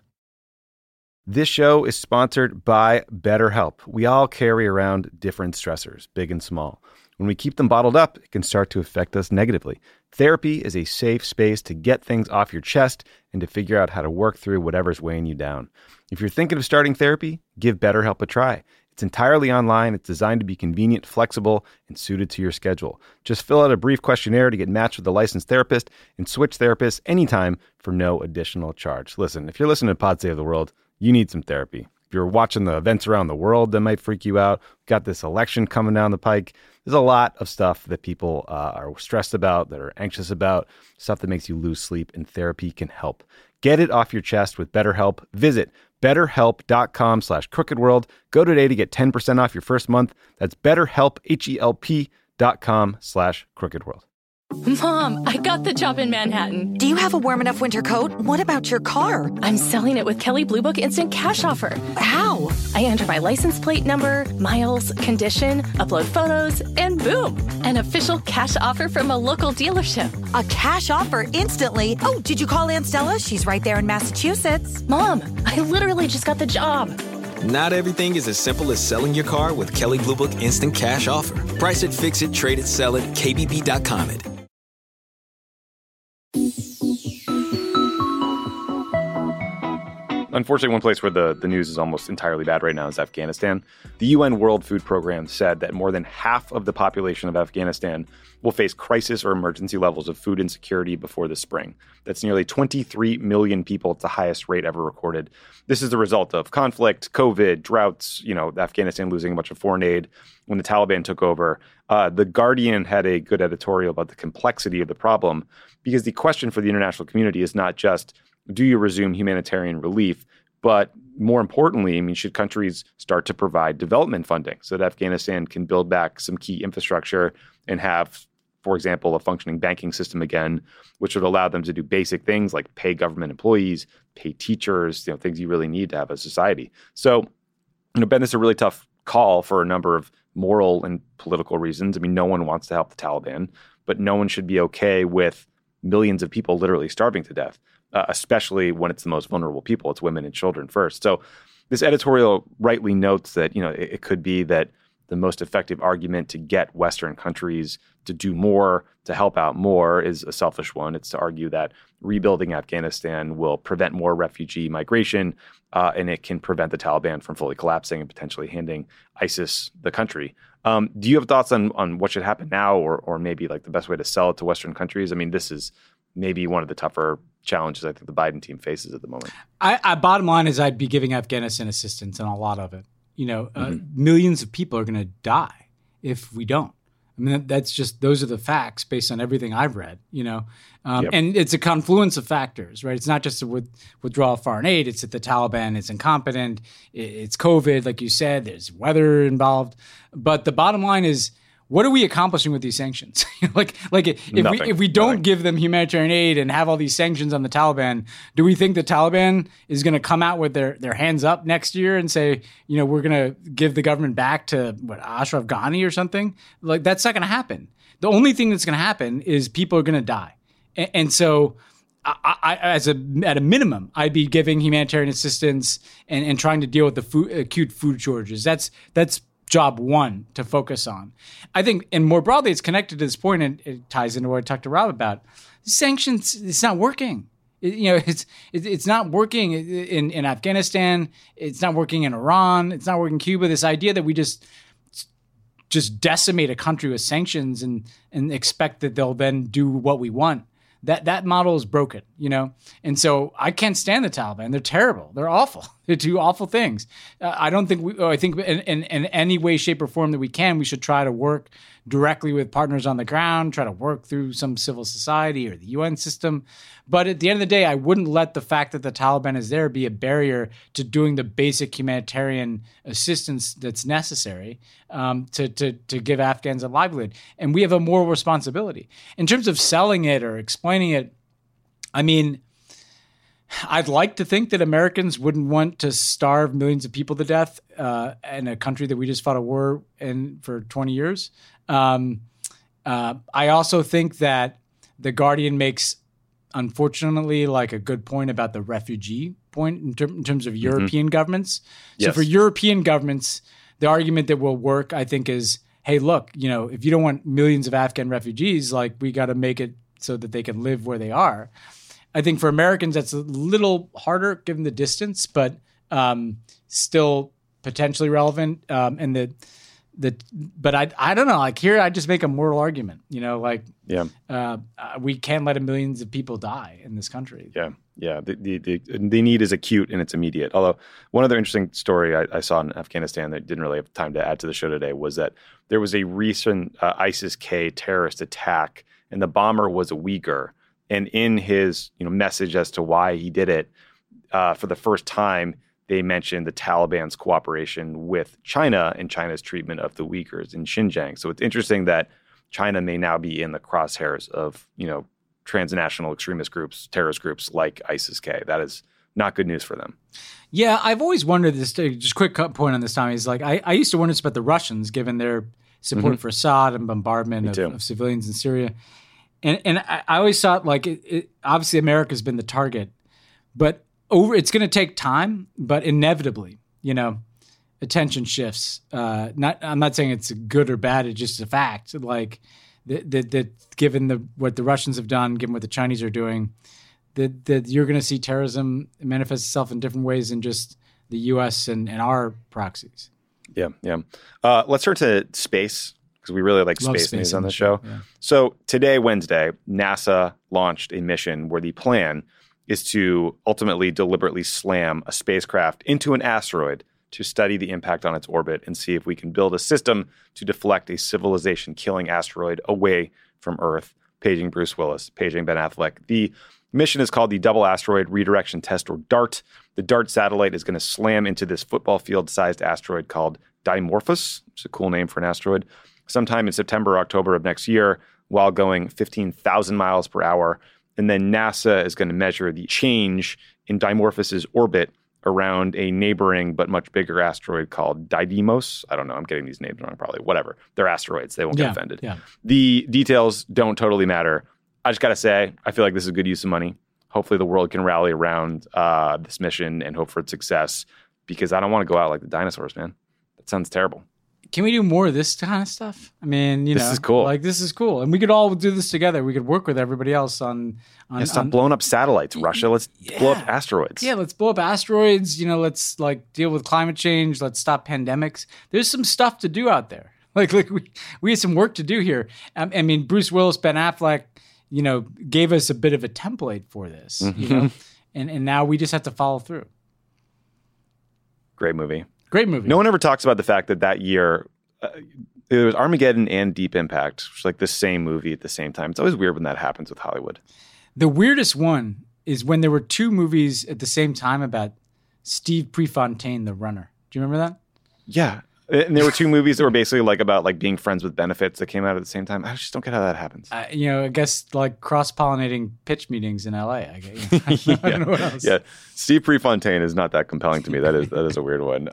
This show is sponsored by BetterHelp. We all carry around different stressors, big and small. When we keep them bottled up, it can start to affect us negatively. Therapy is a safe space to get things off your chest and to figure out how to work through whatever's weighing you down. If you're thinking of starting therapy, give BetterHelp a try. It's entirely online. It's designed to be convenient, flexible, and suited to your schedule. Just fill out a brief questionnaire to get matched with a licensed therapist and switch therapists anytime for no additional charge. Listen, if you're listening to Pod Save the World, you need some therapy. If you're watching the events around the world that might freak you out, got this election coming down the pike. There's a lot of stuff that people are stressed about, that are anxious about, stuff that makes you lose sleep, and therapy can help. Get it off your chest with BetterHelp. Visit BetterHelp.com/crookedworld. Go today to get 10% off your first month. That's BetterHelp, HELP.com/crookedworld. Mom, I got the job in Manhattan. Do you have a warm enough winter coat? What about your car? I'm selling it with Kelley Blue Book Instant Cash Offer. How? I enter my license plate number, miles, condition, upload photos, and boom, an official cash offer from a local dealership. A cash offer instantly? Oh, did you call Aunt Stella? She's right there in Massachusetts. Mom, I literally just got the job. Not everything is as simple as selling your car with Kelley Blue Book Instant Cash Offer. Price it, fix it, trade it, sell it, KBB.com it. Unfortunately, one place where the news is almost entirely bad right now is Afghanistan. The UN World Food Program said that more than half of the population of Afghanistan will face crisis or emergency levels of food insecurity before the spring. That's nearly 23 million people. It's the highest rate ever recorded. This is the result of conflict, COVID, droughts, Afghanistan losing a bunch of foreign aid when the Taliban took over. The Guardian had a good editorial about the complexity of the problem, because the question for the international community is not just, do you resume humanitarian relief? But more importantly, should countries start to provide development funding so that Afghanistan can build back some key infrastructure and have for example, a functioning banking system again, which would allow them to do basic things like pay government employees, pay teachers, things you really need to have a society. So, Ben, this is a really tough call for a number of moral and political reasons. I mean, no one wants to help the Taliban, but no one should be okay with millions of people literally starving to death, especially when it's the most vulnerable people. It's women and children first. So this editorial rightly notes that, it could be that the most effective argument to get Western countries to do more, to help out more, is a selfish one. It's to argue that rebuilding Afghanistan will prevent more refugee migration, and it can prevent the Taliban from fully collapsing and potentially handing ISIS the country. Do you have thoughts on what should happen now, or maybe like the best way to sell it to Western countries? I mean, this is maybe one of the tougher challenges I think the Biden team faces at the moment. Bottom line is I'd be giving Afghanistan assistance, and a lot of it. Millions of people are going to die if we don't. I mean, those are the facts based on everything I've read, and it's a confluence of factors, right? It's not just a withdrawal of foreign aid. It's that the Taliban is incompetent. It's COVID, like you said, there's weather involved. But the bottom line is, what are we accomplishing with these sanctions? If we don't give them humanitarian aid and have all these sanctions on the Taliban, do we think the Taliban is going to come out with their hands up next year and say, we're going to give the government back to Ashraf Ghani or something? Like, that's not going to happen. The only thing that's going to happen is people are going to die. And so at a minimum, I'd be giving humanitarian assistance and trying to deal with the acute food shortages. That's job one to focus on. I think, and more broadly, it's connected to this point, and it ties into what I talked to Rob about. Sanctions, it's not working. It's not working in Afghanistan. It's not working in Iran. It's not working in Cuba. This idea that we just decimate a country with sanctions and expect that they'll then do what we want. That model is broken, And so I can't stand the Taliban. They're terrible. They're awful. They do awful things. I think in any way, shape, or form that we can, we should try to work directly with partners on the ground, try to work through some civil society or the UN system. But at the end of the day, I wouldn't let the fact that the Taliban is there be a barrier to doing the basic humanitarian assistance that's necessary to give Afghans a livelihood. And we have a moral responsibility. In terms of selling it or explaining it, I mean, I'd like to think that Americans wouldn't want to starve millions of people to death in a country that we just fought a war in for 20 years. I also think that The Guardian makes, unfortunately, like a good point about the refugee point in terms of European governments. So for European governments, the argument that will work, I think, is, hey, look, if you don't want millions of Afghan refugees, like, we got to make it so that they can live where they are. I think for Americans, that's a little harder given the distance, but still potentially relevant. But I don't know. Like, here, I just make a moral argument. We can't let millions of people die in this country. Yeah. The need is acute and it's immediate. Although one other interesting story I saw in Afghanistan that didn't really have time to add to the show today was that there was a recent ISIS-K terrorist attack, and the bomber was a Uyghur. And in his message as to why he did it, for the first time, they mentioned the Taliban's cooperation with China and China's treatment of the Uyghurs in Xinjiang. So it's interesting that China may now be in the crosshairs of, transnational extremist groups, terrorist groups like ISIS-K. That is not good news for them. Yeah, I've always wondered this. Just quick point on this, Tommy, is like I used to wonder this about the Russians, given their support for Assad and bombardment of civilians in Syria. And I always thought, like, obviously America's been the target, but it's going to take time, but inevitably, attention shifts. I'm not saying it's good or bad; it's just a fact. Like that given what the Russians have done, given what the Chinese are doing, that you're going to see terrorism manifest itself in different ways than just the U.S. and our proxies. Yeah. Let's turn to space, because we really like space news on the show. Yeah. So today, Wednesday, NASA launched a mission where the plan is to ultimately deliberately slam a spacecraft into an asteroid to study the impact on its orbit and see if we can build a system to deflect a civilization-killing asteroid away from Earth, paging Bruce Willis, paging Ben Affleck. The mission is called the Double Asteroid Redirection Test, or DART. The DART satellite is going to slam into this football field-sized asteroid called Dimorphos. It's a cool name for an asteroid. Sometime in September or October of next year, while going 15,000 miles per hour. And then NASA is going to measure the change in Dimorphos's orbit around a neighboring but much bigger asteroid called Didymos. I don't know. I'm getting these names wrong probably. Whatever. They're asteroids. They won't get offended. Yeah. The details don't totally matter. I just got to say, I feel like this is a good use of money. Hopefully the world can rally around this mission and hope for its success, because I don't want to go out like the dinosaurs, man. That sounds terrible. Can we do more of this kind of stuff? I mean, this is cool. Like, this is cool. And we could all do this together. We could work with everybody else on stop blowing up satellites, Russia. Let's blow up asteroids. Yeah, let's blow up asteroids. Let's like deal with climate change. Let's stop pandemics. There's some stuff to do out there. Like we have some work to do here. I mean, Bruce Willis, Ben Affleck, gave us a bit of a template for this, and now we just have to follow through. Great movie. No one ever talks about the fact that year it was Armageddon and Deep Impact, which is like the same movie at the same time. It's always weird when that happens with Hollywood. The weirdest one is when there were two movies at the same time about Steve Prefontaine, the runner. Do you remember that? Yeah. And there were two movies that were basically like about like being friends with benefits that came out at the same time. I just don't get how that happens. I guess like cross-pollinating pitch meetings in LA. I don't know what else. Yeah. Steve Prefontaine is not that compelling to me. That is a weird one.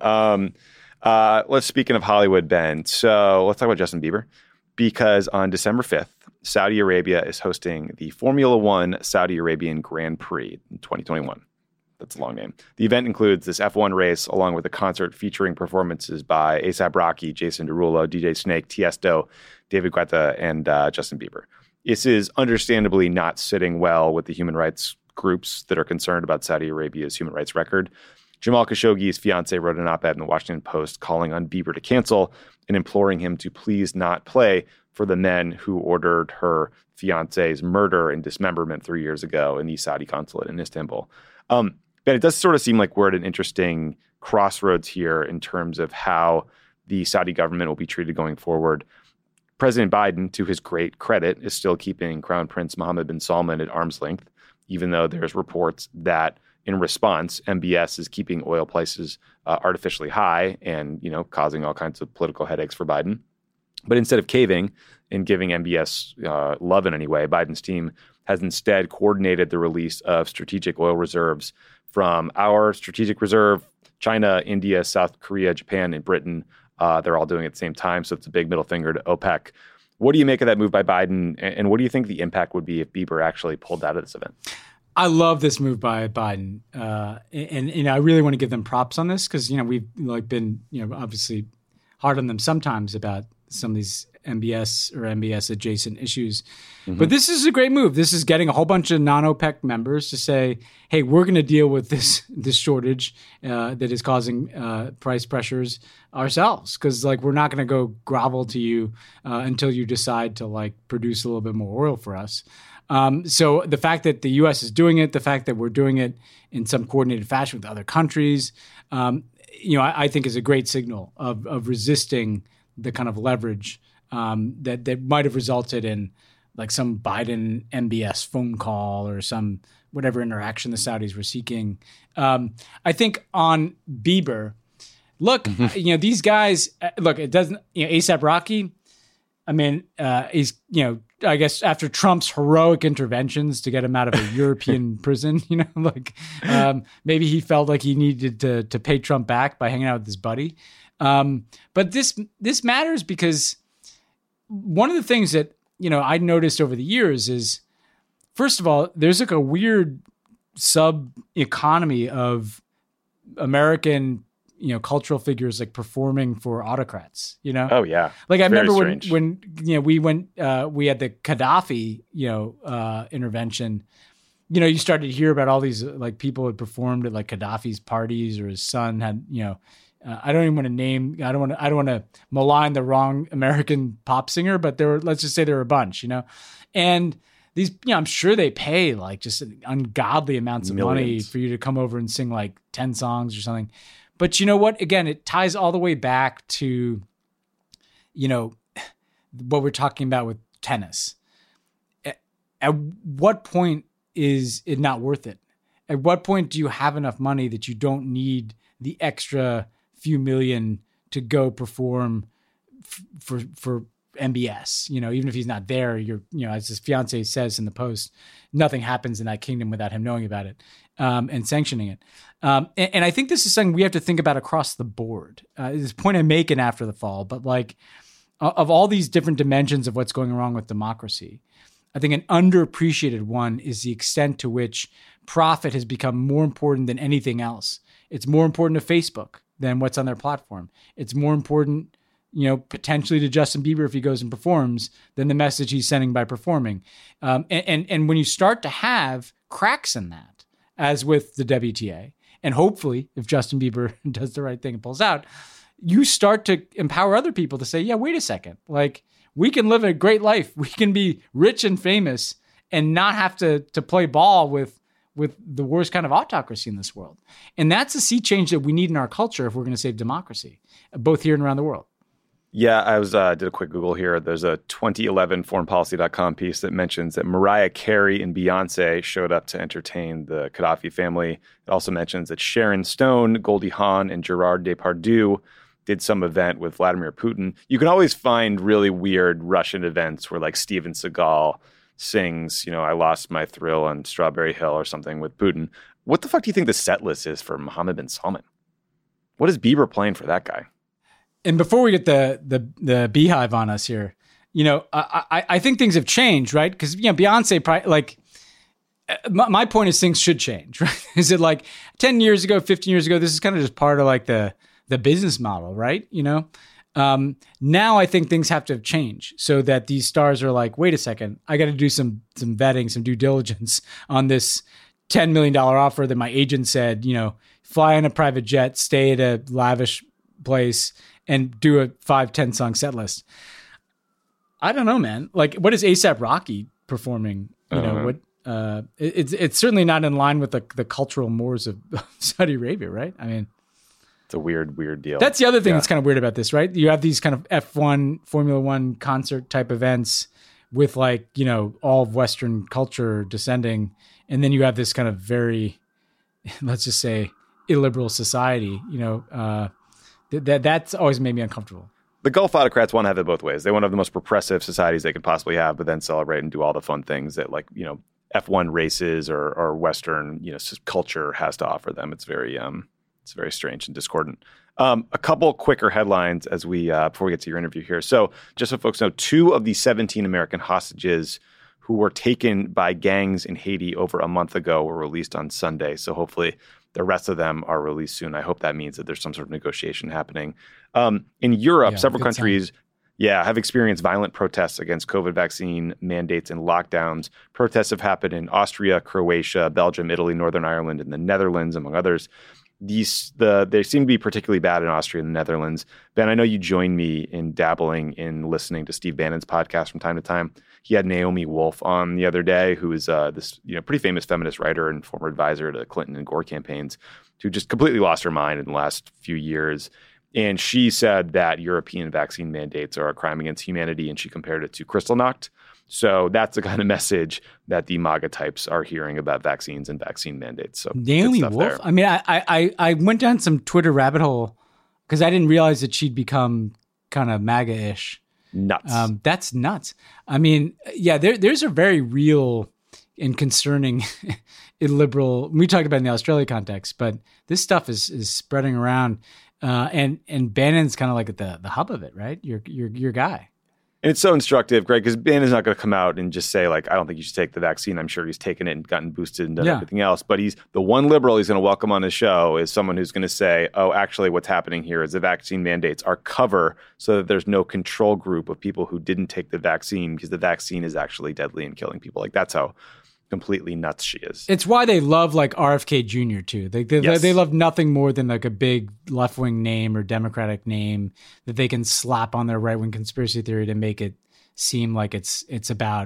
Speaking of Hollywood, Ben, so let's talk about Justin Bieber, because on December 5th, Saudi Arabia is hosting the Formula One Saudi Arabian Grand Prix in 2021. That's a long name. The event includes this F1 race along with a concert featuring performances by A$AP Rocky, Jason Derulo, DJ Snake, Tiesto, David Guetta, and Justin Bieber. This is understandably not sitting well with the human rights groups that are concerned about Saudi Arabia's human rights record. Jamal Khashoggi's fiance wrote an op-ed in the Washington Post calling on Bieber to cancel and imploring him to please not play for the men who ordered her fiance's murder and dismemberment 3 years ago in the Saudi consulate in Istanbul. But it does sort of seem like we're at an interesting crossroads here in terms of how the Saudi government will be treated going forward. President Biden, to his great credit, is still keeping Crown Prince Mohammed bin Salman at arm's length, even though there's reports that in response, MBS is keeping oil prices artificially high and, causing all kinds of political headaches for Biden. But instead of caving and giving MBS love in any way, Biden's team has instead coordinated the release of strategic oil reserves from our strategic reserve, China, India, South Korea, Japan, and Britain. They're all doing it at the same time, so it's a big middle finger to OPEC. What do you make of that move by Biden, and what do you think the impact would be if Bieber actually pulled out of this event? I love this move by Biden, and I really want to give them props on this because we've been obviously hard on them sometimes about some of these MBS adjacent issues. Mm-hmm. But this is a great move. This is getting a whole bunch of non-OPEC members to say, hey, we're going to deal with this shortage that is causing price pressures ourselves, because we're not going to go grovel to you until you decide to produce a little bit more oil for us. So the fact that the U.S. is doing it, the fact that we're doing it in some coordinated fashion with other countries, I think is a great signal of resisting the kind of leverage that might have resulted in some Biden MBS phone call or some whatever interaction the Saudis were seeking. I think on Bieber, look, these guys, it doesn't, A$AP Rocky, I mean, he's, I guess after Trump's heroic interventions to get him out of a European prison, maybe he felt like he needed to pay Trump back by hanging out with his buddy. But this matters because one of the things that, I noticed over the years is, first of all, there's a weird sub-economy of American, cultural figures performing for autocrats, Oh, yeah. I remember when we went, we had the Gaddafi, intervention, you started to hear about all these people had performed at Gaddafi's parties, or his son had, I don't even want to name. I don't want to malign the wrong American pop singer, but let's just say there were a bunch, and these, I'm sure they pay just ungodly amounts of money for you to come over and sing 10 songs or something. But you know what? Again, it ties all the way back to, what we're talking about with tennis. At what point is it not worth it? At what point do you have enough money that you don't need the extra few million to go perform for MBS. Even if he's not there, as his fiance says in the post, nothing happens in that kingdom without him knowing about it and sanctioning it. And I think this is something we have to think about across the board. This point I make in After the Fall, but like of all these different dimensions of what's going wrong with democracy, I think an underappreciated one is the extent to which profit has become more important than anything else. It's more important to Facebook than what's on their platform. It's more important, potentially to Justin Bieber if he goes and performs than the message he's sending by performing. And when you start to have cracks in that, as with the WTA, and hopefully if Justin Bieber does the right thing and pulls out, you start to empower other people to say, yeah, wait a second. Like, we can live a great life. We can be rich and famous and not have to play ball with the worst kind of autocracy in this world. And that's a sea change that we need in our culture if we're going to save democracy, both here and around the world. Yeah, I did a quick Google here. There's a 2011 foreignpolicy.com piece that mentions that Mariah Carey and Beyonce showed up to entertain the Gaddafi family. It also mentions that Sharon Stone, Goldie Hawn, and Gerard Depardieu did some event with Vladimir Putin. You can always find really weird Russian events where like Steven Seagal sings, I lost my thrill on Strawberry Hill or something with Putin. What the fuck do you think the set list is for Mohammed bin Salman? What is Bieber playing for that guy? And before we get the beehive on us here, I think things have changed, right? Because Beyonce, my point is things should change, right? Is it like 10 years ago, 15 years ago? This is kind of just part of like the business model, right? Now I think things have to change so that these stars are like, wait a second, I got to do some vetting, some due diligence on this $10 million offer that my agent said, fly on a private jet, stay at a lavish place, and do a 5-10 song set list. I don't know, man. Like, what is A$AP Rocky performing? It's certainly not in line with the cultural mores of Saudi Arabia, right? I mean, it's a weird deal. That's the other thing that's kind of weird about this, right? You have these kind of F1, Formula One concert type events with like, all of Western culture descending. And then you have this kind of very, let's just say, illiberal society, that's always made me uncomfortable. The Gulf autocrats want to have it both ways. They want to have the most repressive societies they could possibly have, but then celebrate and do all the fun things that like, F1 races or Western, culture has to offer them. It's very strange and discordant. A couple quicker headlines as before we get to your interview here. So just so folks know, 2 of the 17 American hostages who were taken by gangs in Haiti over a month ago were released on Sunday. So hopefully the rest of them are released soon. I hope that means that there's some sort of negotiation happening. In Europe, several countries have experienced violent protests against COVID vaccine mandates and lockdowns. Protests have happened in Austria, Croatia, Belgium, Italy, Northern Ireland, and the Netherlands, among others. They seem to be particularly bad in Austria and the Netherlands. Ben, I know you joined me in dabbling in listening to Steve Bannon's podcast from time to time. He had Naomi Wolf on the other day, who is this pretty famous feminist writer and former advisor to Clinton and Gore campaigns, who just completely lost her mind in the last few years. And she said that European vaccine mandates are a crime against humanity, and she compared it to Kristallnacht. So that's the kind of message that the MAGA types are hearing about vaccines and vaccine mandates. So Naomi Wolf. There. I mean, I went down some Twitter rabbit hole because I didn't realize that she'd become kind of MAGA-ish. Nuts. That's nuts. I mean, there's a very real and concerning illiberal. We talked about it in the Australia context, but this stuff is spreading around, and Bannon's kind of like at the hub of it, right? Your guy. And it's so instructive, Greg, because Bannon's not going to come out and just say, like, I don't think you should take the vaccine. I'm sure he's taken it and gotten boosted and done everything else. But he's the one liberal he's going to welcome on his show is someone who's going to say, oh, actually, what's happening here is the vaccine mandates are cover so that there's no control group of people who didn't take the vaccine because the vaccine is actually deadly and killing people. Like, that's how completely nuts she is. It's why they love like RFK Jr. too. They love nothing more than like a big left-wing name or Democratic name that they can slap on their right-wing conspiracy theory to make it seem like it's about,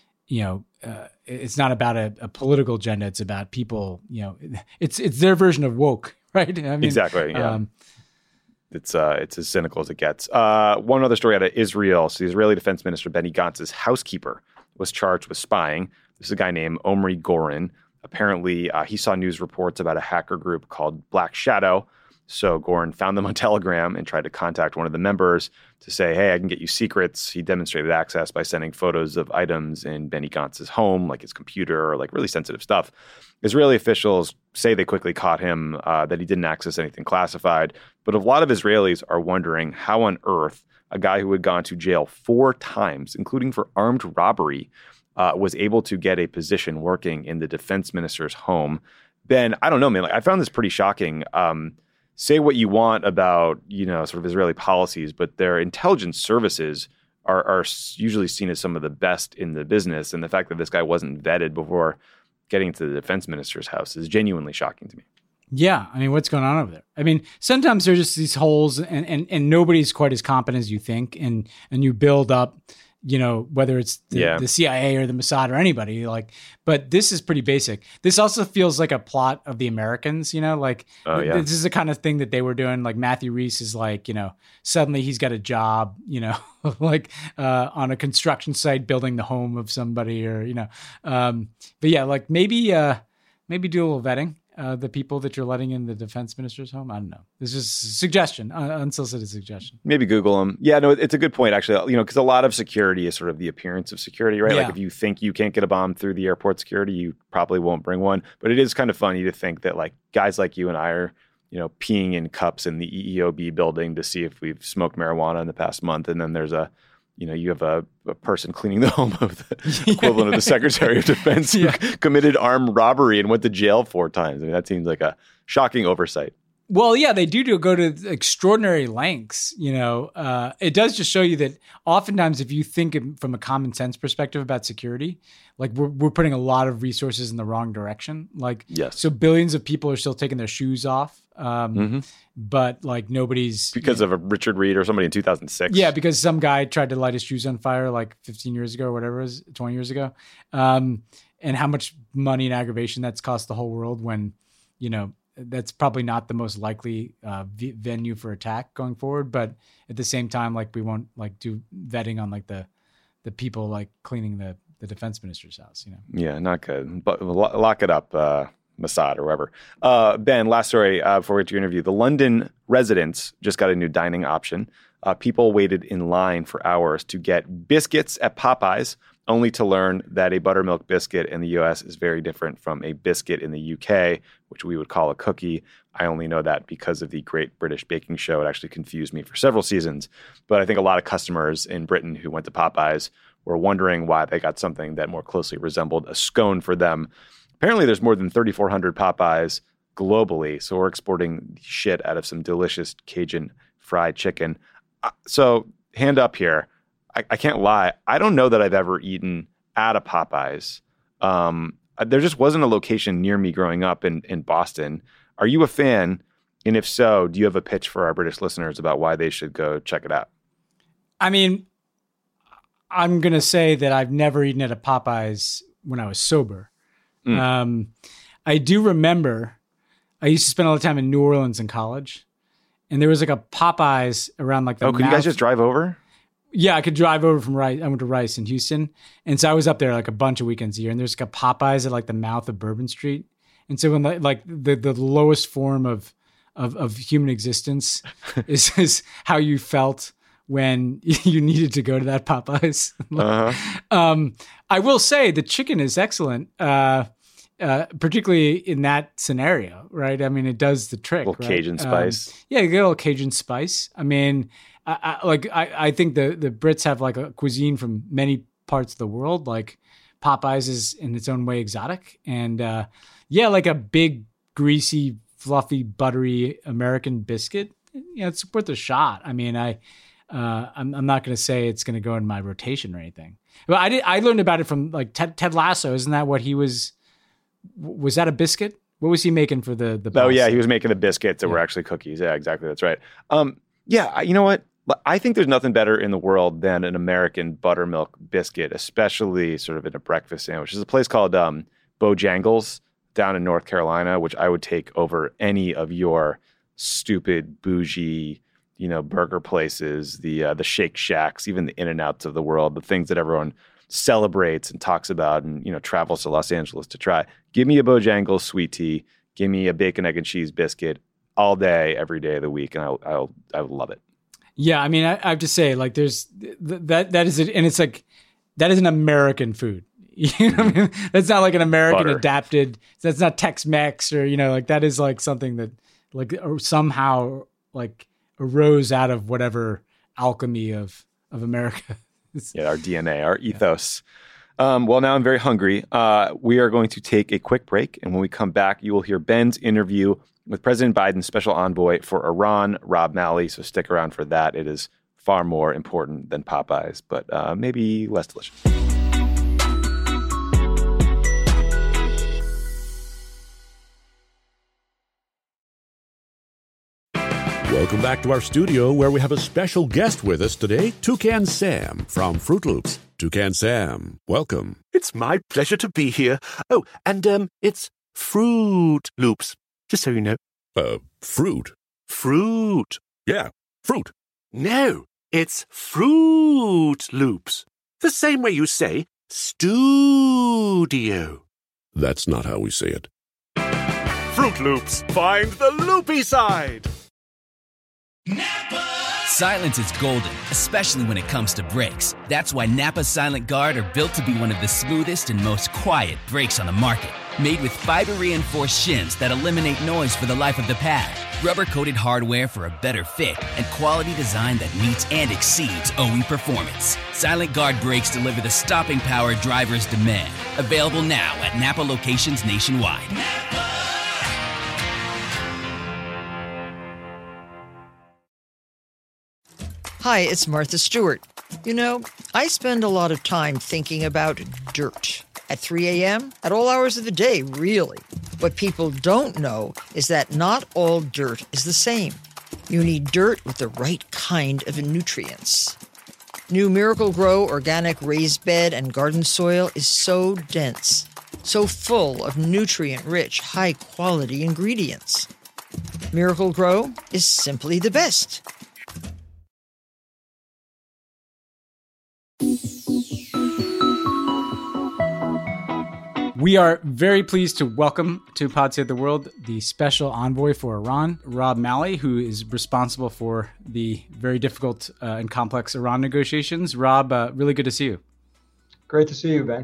it's not about a political agenda. It's about people, it's their version of woke, right? I mean, exactly. Yeah. It's as cynical as it gets. One other story out of Israel. So the Israeli Defense Minister Benny Gantz's housekeeper was charged with spying. This is a guy named Omri Gorin. Apparently, he saw news reports about a hacker group called Black Shadow. So Gorin found them on Telegram and tried to contact one of the members to say, hey, I can get you secrets. He demonstrated access by sending photos of items in Benny Gantz's home, like his computer or like really sensitive stuff. Israeli officials say they quickly caught him, that he didn't access anything classified. But a lot of Israelis are wondering how on earth a guy who had gone to jail 4 times, including for armed robbery, was able to get a position working in the defense minister's home. Ben, I don't know, man. Like, I found this pretty shocking. Say what you want about, sort of Israeli policies, but their intelligence services are usually seen as some of the best in the business. And the fact that this guy wasn't vetted before getting to the defense minister's house is genuinely shocking to me. Yeah. I mean, what's going on over there? I mean, sometimes there's just these holes and nobody's quite as competent as you think. And you build up, whether it's the CIA or the Mossad or anybody, but this is pretty basic. This also feels like a plot of The Americans, this is the kind of thing that they were doing. Like Matthew Reese is suddenly he's got a job, on a construction site, building the home of somebody or, but yeah, maybe do a little vetting. The people that you're letting in the defense minister's home? I don't know. This is a suggestion, unsolicited suggestion. Maybe Google them. Yeah, no, it's a good point, actually, because a lot of security is sort of the appearance of security, right? Yeah. Like if you think you can't get a bomb through the airport security, you probably won't bring one. But it is kind of funny to think that guys like you and I are, peeing in cups in the EEOB building to see if we've smoked marijuana in the past month. And then there's you have a person cleaning the home of the equivalent of the Secretary of Defense who committed armed robbery and went to jail 4 times. I mean, that seems like a shocking oversight. Well, yeah, they do go to extraordinary lengths. It does just show you that oftentimes if you think from a common sense perspective about security, we're putting a lot of resources in the wrong direction. So billions of people are still taking their shoes off. But nobody's because of a Richard Reed or somebody in 2006. Yeah, because some guy tried to light his shoes on fire 15 years ago or whatever it was, 20 years ago. And how much money and aggravation that's cost the whole world when, that's probably not the most likely venue for attack going forward. But at the same time, we won't do vetting on the people cleaning the defense minister's house. Yeah, not good. But lock it up. Mossad or whoever. Ben, last story before we get to your interview. The London residents just got a new dining option. People waited in line for hours to get biscuits at Popeyes, only to learn that a buttermilk biscuit in the U.S. is very different from a biscuit in the U.K., which we would call a cookie. I only know that because of the Great British Baking Show. It actually confused me for several seasons. But I think a lot of customers in Britain who went to Popeyes were wondering why they got something that more closely resembled a scone for them. Apparently, there's more than 3,400 Popeyes globally, so we're exporting shit out of some delicious Cajun fried chicken. So, hand up here. I can't lie. I don't know that I've ever eaten at a Popeyes. There just wasn't a location near me growing up in Boston. Are you a fan? And if so, do you have a pitch for our British listeners about why they should go check it out? I mean, I'm going to say that I've never eaten at a Popeyes when I was sober. I do remember I used to spend all the time in New Orleans in college, and there was a Popeyes around the could you guys just drive over? Yeah, I could drive over from Rice. I went to Rice in Houston, and so I was up there a bunch of weekends a year. And there's a Popeyes at the mouth of Bourbon Street, and so when the lowest form of human existence is how you felt when you needed to go to that Popeyes. I will say the chicken is excellent, particularly in that scenario, right? I mean, it does the trick. A little Cajun spice. Yeah, you get a little Cajun spice. I mean, I think the Brits have a cuisine from many parts of the world. Popeyes is in its own way exotic. And a big, greasy, fluffy, buttery American biscuit, it's worth a shot. I mean, I'm not going to say it's going to go in my rotation or anything. But I learned about it from Ted Lasso. Isn't that what he was? Was that a biscuit? What was he making for the boss? Oh yeah, he was making the biscuits that were actually cookies. Yeah, exactly. That's right. You know what? I think there's nothing better in the world than an American buttermilk biscuit, especially sort of in a breakfast sandwich. There's a place called Bojangles down in North Carolina, which I would take over any of your stupid bougie, burger places, the Shake Shacks, even the In-N-Outs of the world, the things that everyone celebrates and talks about and, travels to Los Angeles to try. Give me a Bojangles sweet tea. Give me a bacon, egg, and cheese biscuit all day, every day of the week, and I would love it. Yeah, I mean, I have to say, like, there's that is it, and it's like that is an American food. You know what I mean? That's not like an American Butter. adapted. That's not Tex-Mex or like that is like something that like somehow like arose out of whatever alchemy of America. Yeah, our DNA, our ethos. Well, now I'm very hungry. We are going to take a quick break, and when we come back, you will hear Ben's interview with President Biden's special envoy for Iran, Rob Malley. So stick around for that. It is far more important than Popeyes, but maybe less delicious. Welcome back to our studio, where we have a special guest with us today, Toucan Sam from Fruit Loops. Toucan Sam, welcome. It's my pleasure to be here. Oh, and it's Fruit Loops, just so you know. Fruit? Fruit. Yeah, fruit. No, it's Fruit Loops. The same way you say studio. That's not how we say it. Fruit Loops, find the loopy side. Silence is golden, especially when it comes to brakes. That's why Napa Silent Guard are built to be one of the smoothest and most quiet brakes on the market. Made with fiber-reinforced shims that eliminate noise for the life of the pad, rubber-coated hardware for a better fit, and quality design that meets and exceeds OE performance. Silent Guard brakes deliver the stopping power drivers demand. Available now at Napa locations nationwide. Hi, it's Martha Stewart. You know, I spend a lot of time thinking about dirt. At 3 a.m., at all hours of the day, really. What people don't know is that not all dirt is the same. You need dirt with the right kind of nutrients. New Miracle-Gro organic raised bed and garden soil is so dense, so full of nutrient-rich, high-quality ingredients. Miracle-Gro is simply the best. We are very pleased to welcome to Pod Save the World the special envoy for Iran, Rob Malley, who is responsible for the very difficult and complex Iran negotiations. Rob, really good to see you. Great to see you, Ben.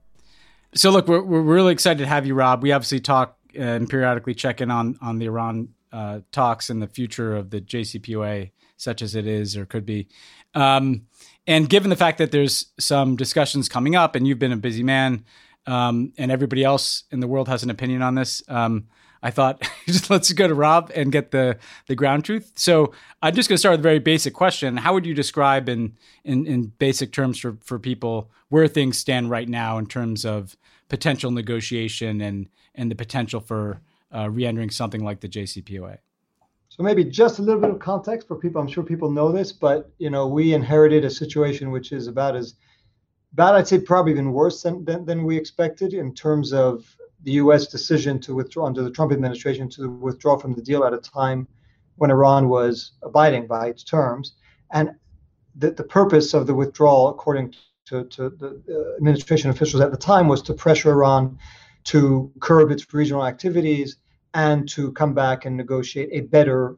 So look, we're really excited to have you, Rob. We obviously talk and periodically check in on the Iran talks and the future of the JCPOA, such as it is or could be. And given the fact that there's some discussions coming up and you've been a busy man, and everybody else in the world has an opinion on this, I thought just let's go to Rob and get the ground truth. So I'm just going to start with a very basic question. How would you describe in basic terms for people where things stand right now in terms of potential negotiation and the potential for re-entering something like the JCPOA? So maybe just a little bit of context for people. I'm sure people know this, but we inherited a situation which is about as bad, I'd say probably even worse than we expected in terms of the U.S. decision to withdraw under the Trump administration to withdraw from the deal at a time when Iran was abiding by its terms. And the purpose of the withdrawal, according to the administration officials at the time, was to pressure Iran to curb its regional activities and to come back and negotiate a better,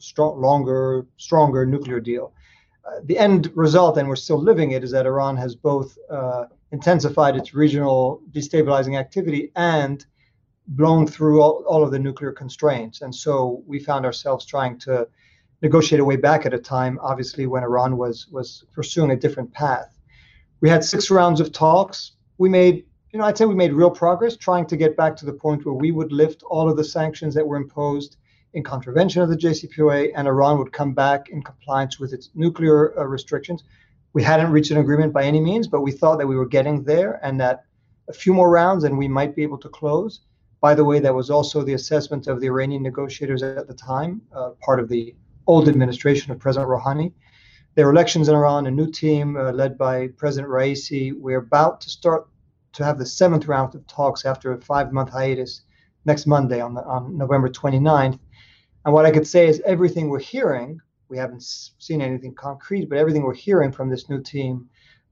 stronger nuclear deal. The end result, and we're still living it, is that Iran has both intensified its regional destabilizing activity and blown through all of the nuclear constraints. And so we found ourselves trying to negotiate a way back at a time, obviously, when Iran was pursuing a different path. We had 6 rounds of talks. We made, I'd say we made real progress trying to get back to the point where we would lift all of the sanctions that were imposed in contravention of the JCPOA, and Iran would come back in compliance with its nuclear restrictions. We hadn't reached an agreement by any means, but we thought that we were getting there and that a few more rounds and we might be able to close. By the way, that was also the assessment of the Iranian negotiators at the time, part of the old administration of President Rouhani. There were elections in Iran, a new team led by President Raisi. We're about to start to have the 7th round of talks after a 5-month hiatus next Monday on November 29th. And what I could say is everything we're hearing, we haven't seen anything concrete, but everything we're hearing from this new team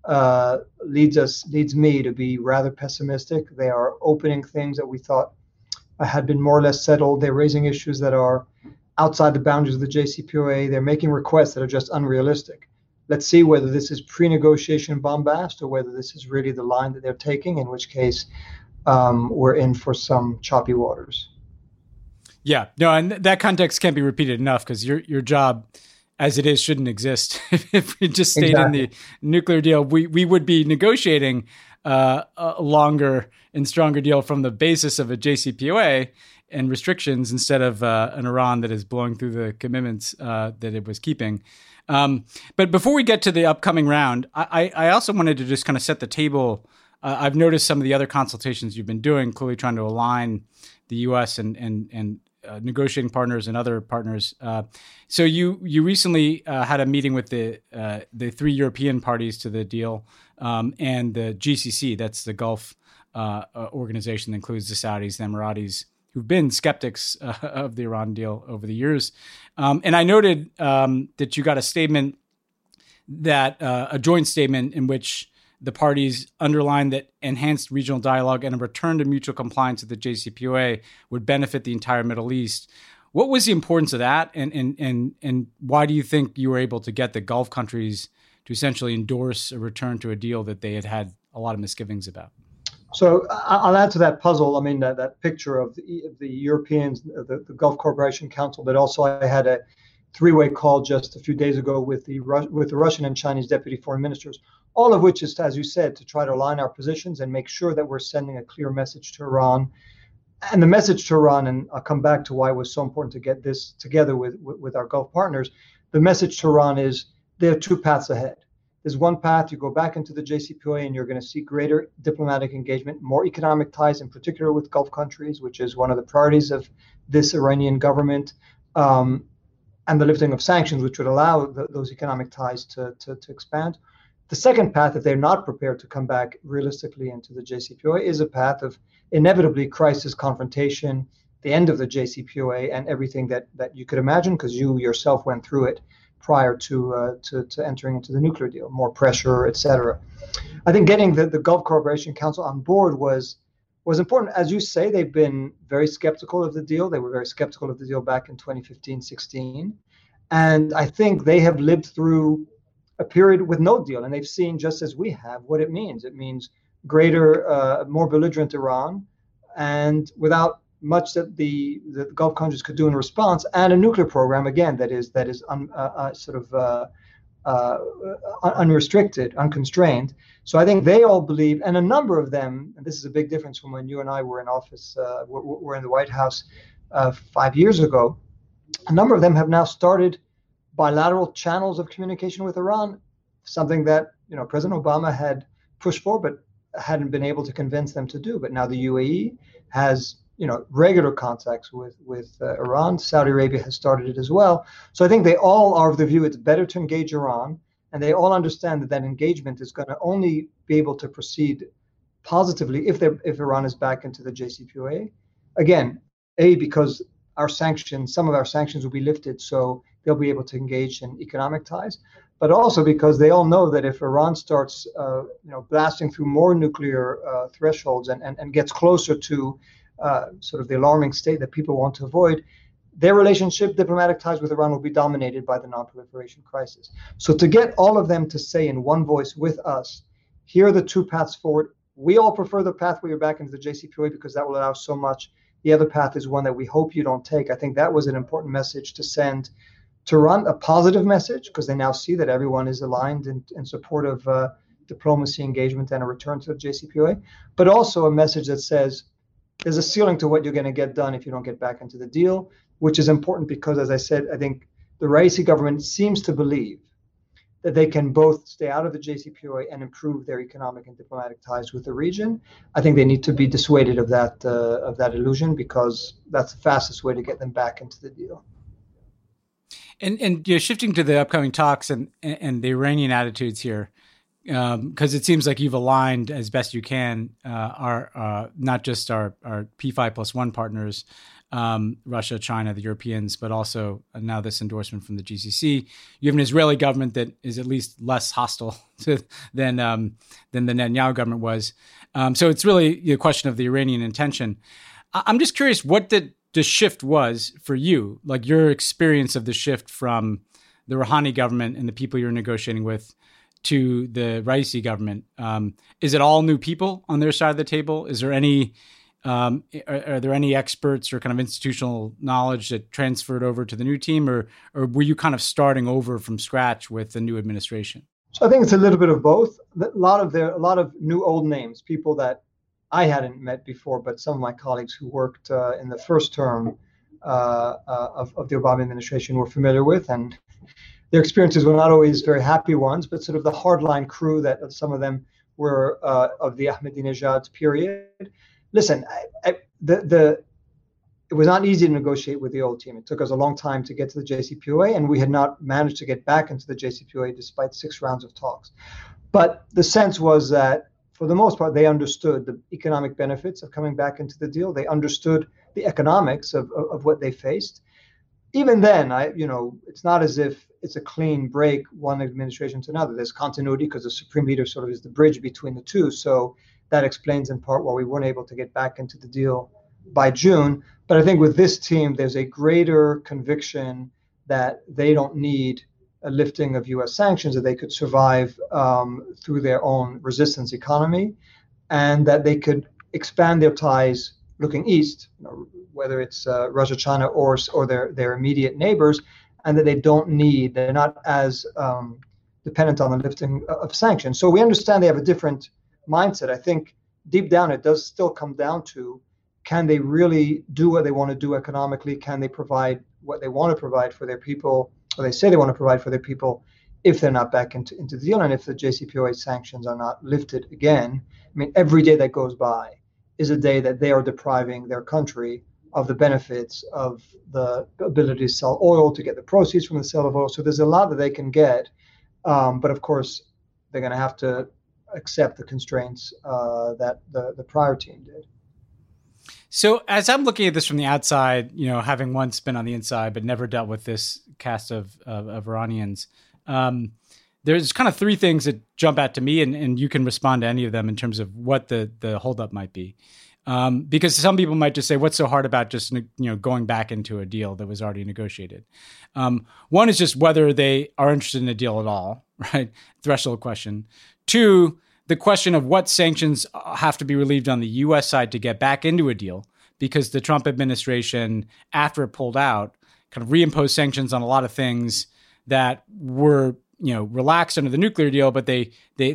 leads me to be rather pessimistic. They are opening things that we thought had been more or less settled. They're raising issues that are outside the boundaries of the JCPOA. They're making requests that are just unrealistic. Let's see whether this is pre-negotiation bombast or whether this is really the line that they're taking, in which case we're in for some choppy waters. Yeah, no, and that context can't be repeated enough, because your job as it is shouldn't exist. If we just stayed in the nuclear deal, we would be negotiating a longer and stronger deal from the basis of a JCPOA and restrictions instead of an Iran that is blowing through the commitments that it was keeping. But before we get to the upcoming round, I also wanted to just kind of set the table. I've noticed some of the other consultations you've been doing, clearly trying to align the U.S. and negotiating partners and other partners. So you recently had a meeting with the 3 European parties to the deal and the GCC, that's the Gulf organization that includes the Saudis, the Emiratis, who've been skeptics of the Iran deal over the years. And I noted that you got a statement a joint statement in which the parties underlined that enhanced regional dialogue and a return to mutual compliance with the JCPOA would benefit the entire Middle East. What was the importance of that, and why do you think you were able to get the Gulf countries to essentially endorse a return to a deal that they had a lot of misgivings about? So I'll add to that puzzle. I mean, that picture of the Europeans, the Gulf Cooperation Council, but also I had a 3-way call just a few days ago with the Russian and Chinese deputy foreign ministers, all of which is, as you said, to try to align our positions and make sure that we're sending a clear message to Iran. And the message to Iran, and I'll come back to why it was so important to get this together with our Gulf partners, the message to Iran is there are 2 paths ahead. There's one path, you go back into the JCPOA and you're going to see greater diplomatic engagement, more economic ties, in particular with Gulf countries, which is one of the priorities of this Iranian government, and the lifting of sanctions, which would allow those economic ties to expand. The second path, if they're not prepared to come back realistically into the JCPOA, is a path of inevitably crisis, confrontation, the end of the JCPOA, and everything that you could imagine, because you yourself went through it prior to entering into the nuclear deal, more pressure, et cetera. I think getting the Gulf Cooperation Council on board was important. As you say, they've been very skeptical of the deal. They were very skeptical of the deal back in 2015-16. And I think they have lived through a period with no deal, and they've seen, just as we have, what it means. It means greater, more belligerent Iran, and without much that the Gulf countries could do in response, and a nuclear program, again, that is unrestricted, unconstrained. So I think they all believe, and a number of them, and this is a big difference from when you and I were in office, were in the White House 5 years ago, a number of them have now started bilateral channels of communication with Iran, something that President Obama had pushed for but hadn't been able to convince them to do. But now the UAE has regular contacts with Iran. Saudi Arabia has started it as well. So I think they all are of the view it's better to engage Iran, and they all understand that engagement is going to only be able to proceed positively if Iran is back into the JCPOA. Again, because some of our sanctions will be lifted, so they'll be able to engage in economic ties, but also because they all know that if Iran starts blasting through more nuclear thresholds and gets closer to sort of the alarming state that people want to avoid, their diplomatic ties with Iran will be dominated by the non-proliferation crisis. So to get all of them to say in one voice with us, here are the 2 paths forward. We all prefer the path where you're back into the JCPOA because that will allow so much. The other path is one that we hope you don't take. I think that was an important message to send to Iran, a positive message, because they now see that everyone is aligned in support of diplomacy, engagement, and a return to the JCPOA, but also a message that says, there's a ceiling to what you're going to get done if you don't get back into the deal, which is important because, as I said, I think the Raisi government seems to believe that they can both stay out of the JCPOA and improve their economic and diplomatic ties with the region. I think they need to be dissuaded of that illusion, because that's the fastest way to get them back into the deal. And shifting to the upcoming talks and the Iranian attitudes here, because it seems like you've aligned as best you can our not just our P5+1 partners, Russia, China, the Europeans, but also now this endorsement from the GCC. You have an Israeli government that is at least less hostile than the Netanyahu government was. So it's really a question of the Iranian intention. I'm just curious, what did the shift was for you, like your experience of the shift from the Rouhani government and the people you're negotiating with to the Raisi government. Is it all new people on their side of the table? Is there any, are there any experts or kind of institutional knowledge that transferred over to the new team, or were you kind of starting over from scratch with the new administration? So I think it's a little bit of both. A lot of new old names, people that I hadn't met before, but some of my colleagues who worked in the first term of the Obama administration were familiar with, and their experiences were not always very happy ones, but sort of the hardline crew that some of them were of the Ahmadinejad period. Listen, it was not easy to negotiate with the old team. It took us a long time to get to the JCPOA, and we had not managed to get back into the JCPOA despite 6 rounds of talks. But the sense was that, for the most part, they understood the economic benefits of coming back into the deal. They understood the economics of what they faced. Even then, it's not as if it's a clean break, one administration to another. There's continuity because the Supreme Leader sort of is the bridge between the two. So that explains in part why we weren't able to get back into the deal by June. But I think with this team, there's a greater conviction that they don't need a lifting of U.S. sanctions, that they could survive through their own resistance economy, and that they could expand their ties looking east, whether it's Russia, China, or their immediate neighbors, and that they're not as dependent on the lifting of sanctions. So we understand they have a different mindset. I think deep down it does still come down to, can they really do what they want to do economically? Can they provide what they want to provide for their people, or they say they want to provide for their people, if they're not back into the deal, and if the JCPOA sanctions are not lifted again? I mean, every day that goes by is a day that they are depriving their country of the benefits of the ability to sell oil, to get the proceeds from the sale of oil. So there's a lot that they can get, but of course, they're going to have to accept the constraints that the prior team did. So as I'm looking at this from the outside, having once been on the inside but never dealt with this cast of Iranians, there's kind of 3 things that jump out to me, and you can respond to any of them in terms of what the holdup might be. Because some people might just say, what's so hard about just going back into a deal that was already negotiated? One is just whether they are interested in a deal at all, right? Threshold question. 2, the question of what sanctions have to be relieved on the U.S. side to get back into a deal, because the Trump administration, after it pulled out, kind of reimposed sanctions on a lot of things that were, relaxed under the nuclear deal, but they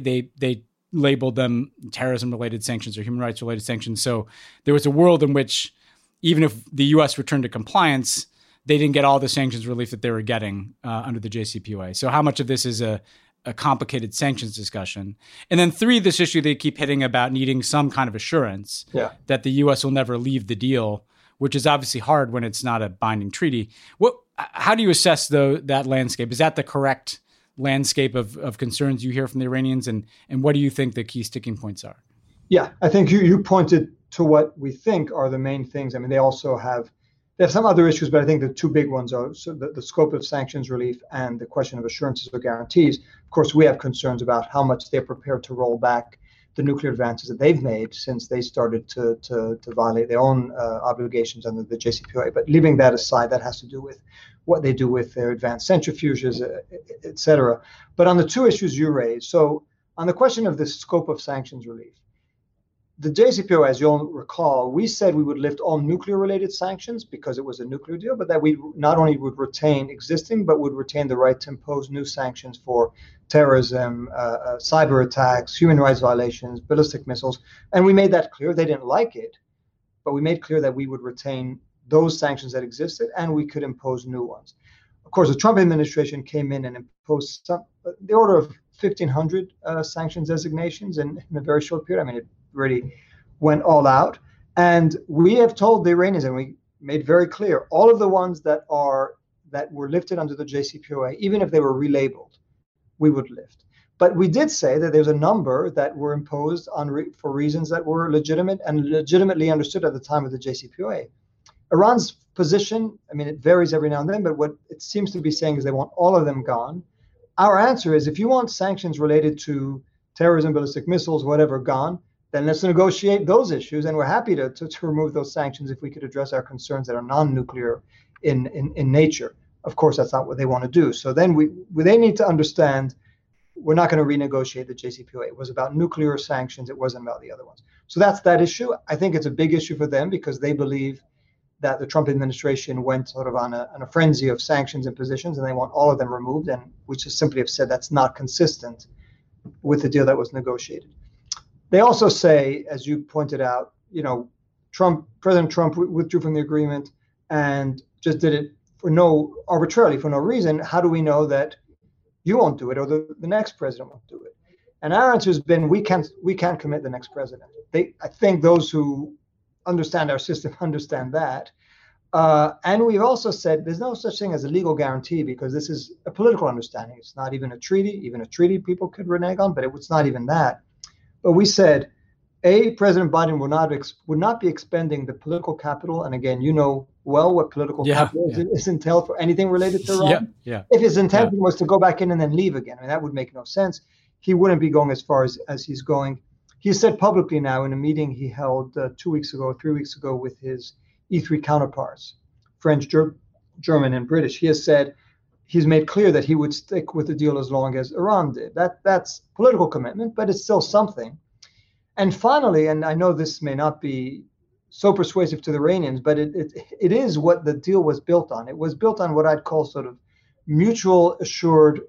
labeled them terrorism-related sanctions or human rights-related sanctions. So there was a world in which, even if the U.S. returned to compliance, they didn't get all the sanctions relief that they were getting under the JCPOA. So how much of this is a complicated sanctions discussion? And then 3, this issue they keep hitting about needing some kind of assurance that the U.S. will never leave the deal, which is obviously hard when it's not a binding treaty. How do you assess that landscape? Is that the correct landscape of concerns you hear from the Iranians, and what do you think the key sticking points are? Yeah, I think you pointed to what we think are the main things. I mean, they have some other issues, but I think the 2 big ones are the scope of sanctions relief and the question of assurances or guarantees. Of course, we have concerns about how much they're prepared to roll back the nuclear advances that they've made since they started to violate their own obligations under the JCPOA. But leaving that aside, that has to do with what they do with their advanced centrifuges, et cetera. But on the 2 issues you raised, so on the question of the scope of sanctions relief, the JCPOA, as you'll recall, we said we would lift all nuclear-related sanctions because it was a nuclear deal, but that we not only would retain existing, but would retain the right to impose new sanctions for terrorism, cyber attacks, human rights violations, ballistic missiles. And we made that clear. They didn't like it, but we made clear that we would retain those sanctions that existed, and we could impose new ones. Of course, the Trump administration came in and imposed the order of 1,500 sanctions designations in a very short period. I mean, it really went all out. And we have told the Iranians, and we made very clear, all of the ones that were lifted under the JCPOA, even if they were relabeled, we would lift. But we did say that there's a number that were imposed for reasons that were legitimate and legitimately understood at the time of the JCPOA. Iran's position, I mean, it varies every now and then, but what it seems to be saying is they want all of them gone. Our answer is, if you want sanctions related to terrorism, ballistic missiles, whatever, gone, then let's negotiate those issues. And we're happy to remove those sanctions if we could address our concerns that are non-nuclear in nature. Of course, that's not what they want to do. So then they need to understand we're not going to renegotiate the JCPOA. It was about nuclear sanctions. It wasn't about the other ones. So that's that issue. I think it's a big issue for them because they believe that the Trump administration went sort of on a frenzy of sanctions and positions, and they want all of them removed, and we just simply have said that's not consistent with the deal that was negotiated. They also say, as you pointed out, President Trump withdrew from the agreement and just did it arbitrarily for no reason. How do we know that you won't do it or the next president won't do it? And our answer has been we can't commit the next president. I think those who understand our system understand that. And we've also said there's no such thing as a legal guarantee because this is a political understanding. It's not even a treaty. Even a treaty people could renege on, but it's not even that. But we said, President Biden would not be expending the political capital. And again, you know well what political capital is entailed for anything related to Iran. If his intention was to go back in and then leave again, that would make no sense. He wouldn't be going as far as he's going. He said publicly now in a meeting he held 3 weeks ago with his E3 counterparts, French, German, and British. He has said he's made clear that he would stick with the deal as long as Iran did. That's political commitment, but it's still something. And finally, and I know this may not be so persuasive to the Iranians, but it is what the deal was built on. It was built on what I'd call sort of mutual assured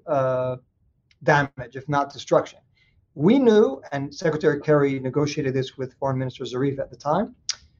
damage, if not destruction. We knew, and Secretary Kerry negotiated this with Foreign Minister Zarif at the time,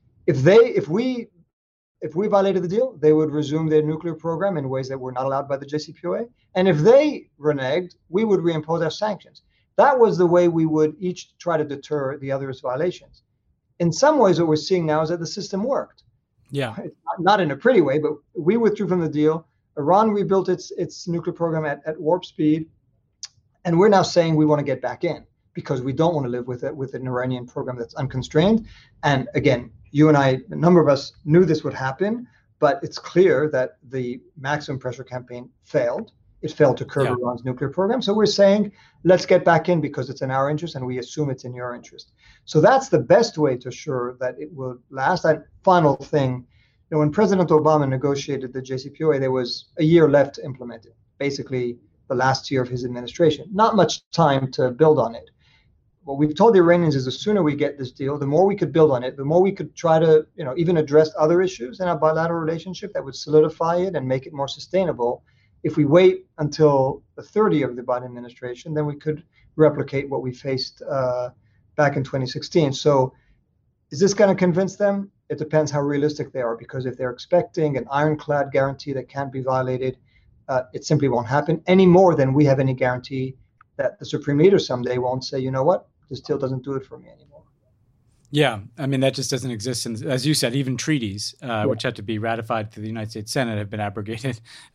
if we violated the deal, they would resume their nuclear program in ways that were not allowed by the JCPOA. And if they reneged, we would reimpose our sanctions. That was the way we would each try to deter the other's violations. In some ways, what we're seeing now is that the system worked. Yeah. Not in a pretty way, but we withdrew from the deal. Iran rebuilt its nuclear program at warp speed. And we're now saying we want to get back in because we don't want to live with an Iranian program that's unconstrained. And again, you and I, a number of us knew this would happen, but it's clear that the maximum pressure campaign failed. It failed to curb Iran's nuclear program. So we're saying, let's get back in because it's in our interest and we assume it's in your interest. So that's the best way to assure that it will last. And final thing, when President Obama negotiated the JCPOA, there was a year left to implement it, basically the last year of his administration. Not much time to build on it. What we've told the Iranians is the sooner we get this deal, the more we could build on it, the more we could try to, even address other issues in our bilateral relationship that would solidify it and make it more sustainable. If we wait until the 30 year of the Biden administration, then we could replicate what we faced back in 2016. So is this going to convince them? It depends how realistic they are, because if they're expecting an ironclad guarantee that can't be violated, it simply won't happen any more than we have any guarantee that the Supreme Leader someday won't say, you know what, this deal doesn't do it for me anymore. Yeah, I mean, that just doesn't exist. And as you said, even treaties, which had to be ratified through the United States Senate, have been abrogated.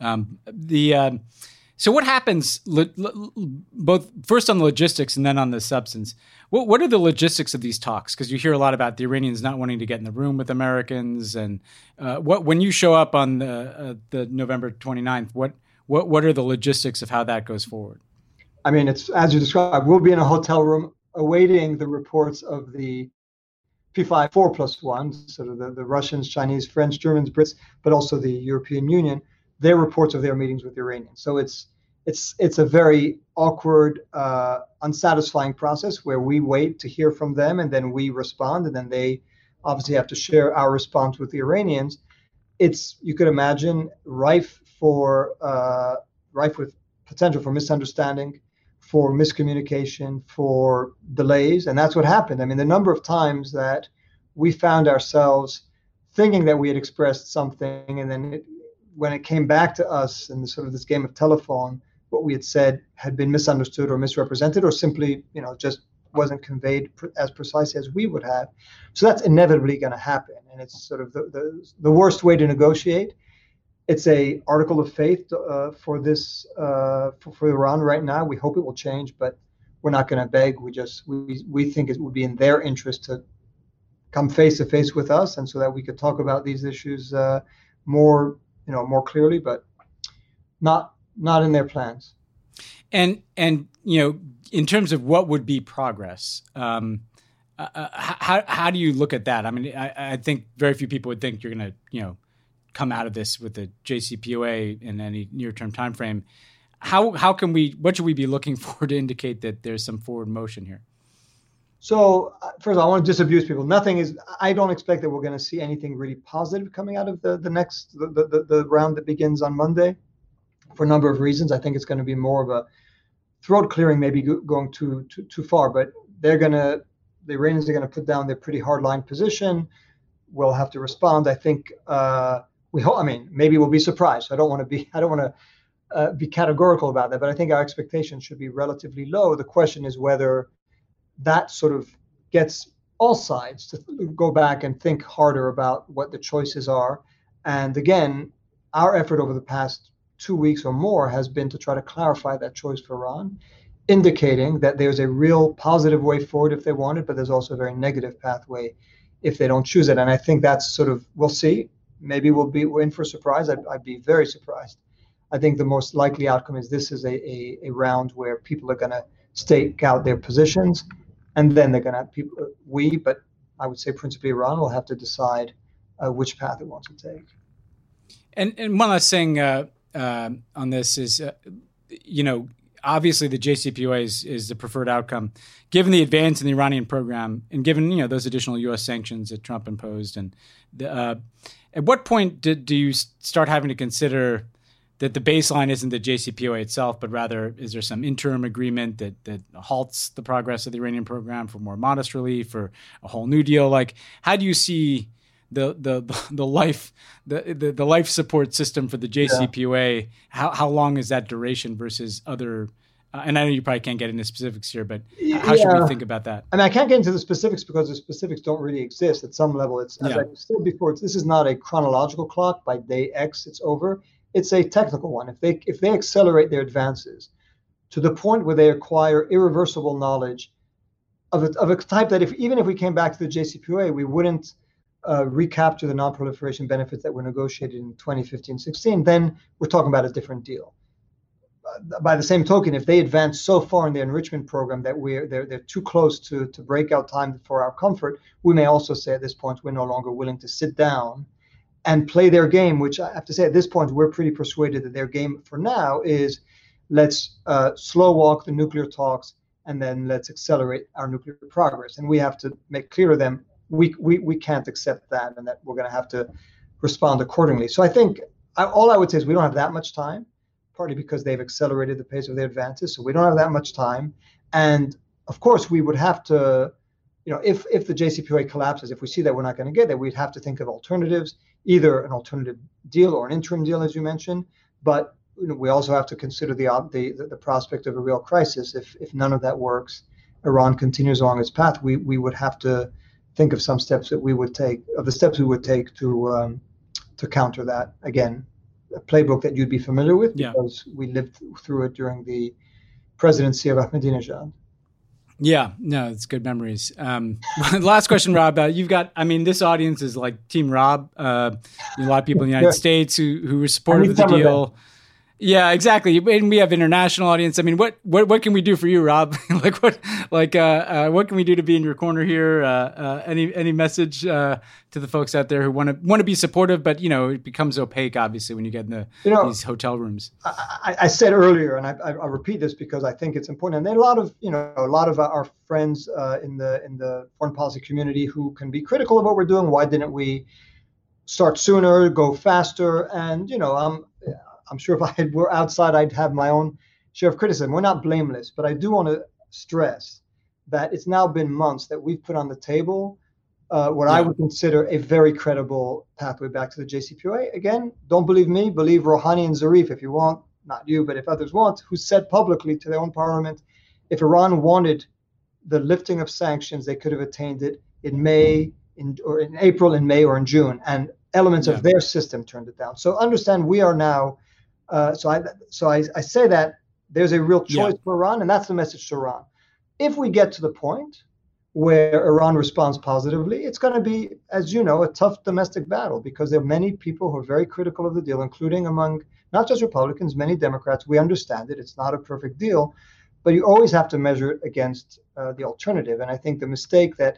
So what happens, both first on the logistics and then on the substance? What are the logistics of these talks? Because you hear a lot about the Iranians not wanting to get in the room with Americans. And when you show up on the November 29th, what are the logistics of how that goes forward? I mean, it's as you described. We'll be in a hotel room awaiting the reports of the P5 4+1, sort of the Russians, Chinese, French, Germans, Brits, but also the European Union, their reports of their meetings with the Iranians. So it's a very awkward, unsatisfying process where we wait to hear from them and then we respond, and then they obviously have to share our response with the Iranians. It's, you could imagine, rife with potential for misunderstanding, for miscommunication, for delays. And that's what happened. I mean, the number of times that we found ourselves thinking that we had expressed something, and then when it came back to us in sort of this game of telephone, what we had said had been misunderstood or misrepresented, or simply, just wasn't conveyed as precisely as we would have. So that's inevitably going to happen. And it's sort of the worst way to negotiate. It's a article of faith for this for Iran right now. We hope it will change, but we're not going to beg. We think it would be in their interest to come face to face with us, and so that we could talk about these issues more clearly, but not in their plans. And in terms of what would be progress, How do you look at that? I mean, I think very few people would think you're going to, come out of this with the JCPOA in any near-term time frame. What should we be looking for to indicate that there's some forward motion here? So first, I want to disabuse people. I don't expect that we're going to see anything really positive coming out of the next round that begins on Monday, for a number of reasons. I think it's going to be more of a throat clearing, maybe going too far. But the Iranians are going to put down their pretty hardline position. We'll have to respond. I think we hope. I mean, maybe we'll be surprised. I don't want to be categorical about that, but I think our expectations should be relatively low. The question is whether that sort of gets all sides to go back and think harder about what the choices are. And again, our effort over the past 2 weeks or more has been to try to clarify that choice for Iran, indicating that there's a real positive way forward if they want it, but there's also a very negative pathway if they don't choose it. And I think that's sort of, we'll see. Maybe we're in for a surprise. I'd be very surprised. I think the most likely outcome is this is a round where people are going to stake out their positions, and then they're going to have but I would say principally Iran will have to decide which path it wants to take. And one last thing on this is, obviously the JCPOA is the preferred outcome, given the advance in the Iranian program and given those additional U.S. sanctions that Trump imposed. And at what point do you start having to consider that the baseline isn't the JCPOA itself, but rather is there some interim agreement that halts the progress of the Iranian program for more modest relief or a whole new deal? Like, how do you see the life support system for the JCPOA? Yeah. How long is that duration versus other? And I know you probably can't get into specifics here, but how should we think about that? I mean, I can't get into the specifics because the specifics don't really exist at some level. It's as I said before. This is not a chronological clock. By day X, it's over. It's a technical one. If they accelerate their advances to the point where they acquire irreversible knowledge of a type that even if we came back to the JCPOA, we wouldn't recapture the non-proliferation benefits that were negotiated in 2015-16, then we're talking about a different deal. By the same token, if they advance so far in their enrichment program that they're too close to breakout time for our comfort, we may also say at this point we're no longer willing to sit down and play their game, which I have to say at this point we're pretty persuaded that their game for now is let's slow walk the nuclear talks and then let's accelerate our nuclear progress. And we have to make clear to them we can't accept that and that we're going to have to respond accordingly. So I think all I would say is we don't have that much time, partly because they've accelerated the pace of their advances. So we don't have that much time. And of course, we would have to, if the JCPOA collapses, if we see that we're not going to get there, we'd have to think of alternatives, either an alternative deal or an interim deal, as you mentioned. But we also have to consider the prospect of a real crisis. If none of that works, Iran continues along its path, we would have to think of some steps that we would take, to counter that. Again, a playbook that you'd be familiar with because we lived through it during the presidency of Ahmadinejad. Yeah, no, it's good memories. Last question, Rob. You've got, this audience is like Team Rob. A lot of people in the United States who were supportive of the deal. Yeah, exactly. And we have international audience. I mean, what can we do for you, Rob? what can we do to be in your corner here? Any message to the folks out there who want to be supportive, but it becomes opaque obviously when you get in these hotel rooms. I said earlier, and I'll repeat this because I think it's important. And there are a lot of our friends in the foreign policy community who can be critical of what we're doing. Why didn't we start sooner, go faster? And I'm sure if I were outside, I'd have my own share of criticism. We're not blameless, but I do want to stress that it's now been months that we've put on the table what I would consider a very credible pathway back to the JCPOA. Again, don't believe me, believe Rouhani and Zarif if you want, not you, but if others want, who said publicly to their own parliament, if Iran wanted the lifting of sanctions, they could have attained it in April, in May, or in June, and elements of their system turned it down. So understand we are now. So I say that there's a real choice for Iran, and that's the message to Iran. If we get to the point where Iran responds positively, it's going to be, as you know, a tough domestic battle because there are many people who are very critical of the deal, including among not just Republicans, many Democrats. We understand it. It's not a perfect deal, but you always have to measure it against the alternative. And I think the mistake that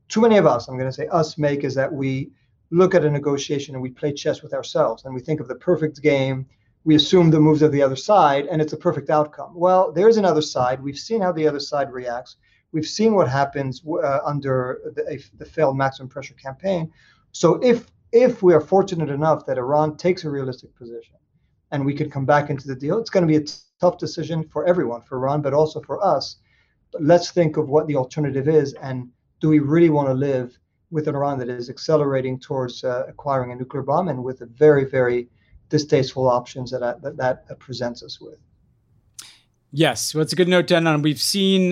too many of us, I'm going to say us, make is that we look at a negotiation and we play chess with ourselves and we think of the perfect game. We assume the moves of the other side and it's a perfect outcome. Well, there's another side. We've seen how the other side reacts. We've seen what happens under the failed maximum pressure campaign. So if we are fortunate enough that Iran takes a realistic position and we could come back into the deal, it's going to be a tough decision for everyone, for Iran, but also for us. But let's think of what the alternative is, and do we really want to live with an Iran that is accelerating towards acquiring a nuclear bomb and with a very, very distasteful options that presents us with? Yes, well, it's a good note to end on. We've seen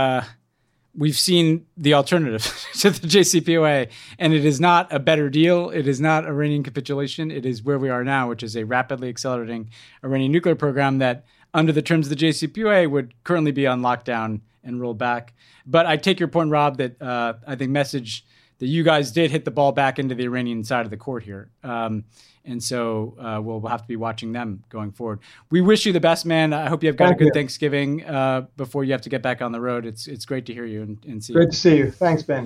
the alternative to the JCPOA, and it is not a better deal. It is not Iranian capitulation. It is where we are now, which is a rapidly accelerating Iranian nuclear program that, under the terms of the JCPOA, would currently be on lockdown and rolled back. But I take your point, Rob, that I think message that you guys did hit the ball back into the Iranian side of the court here. And so we'll have to be watching them going forward. We wish you the best, man. I hope you have got a good Thanksgiving before you have to get back on the road. It's great to hear you and see you. Great to see you. Thanks, Ben.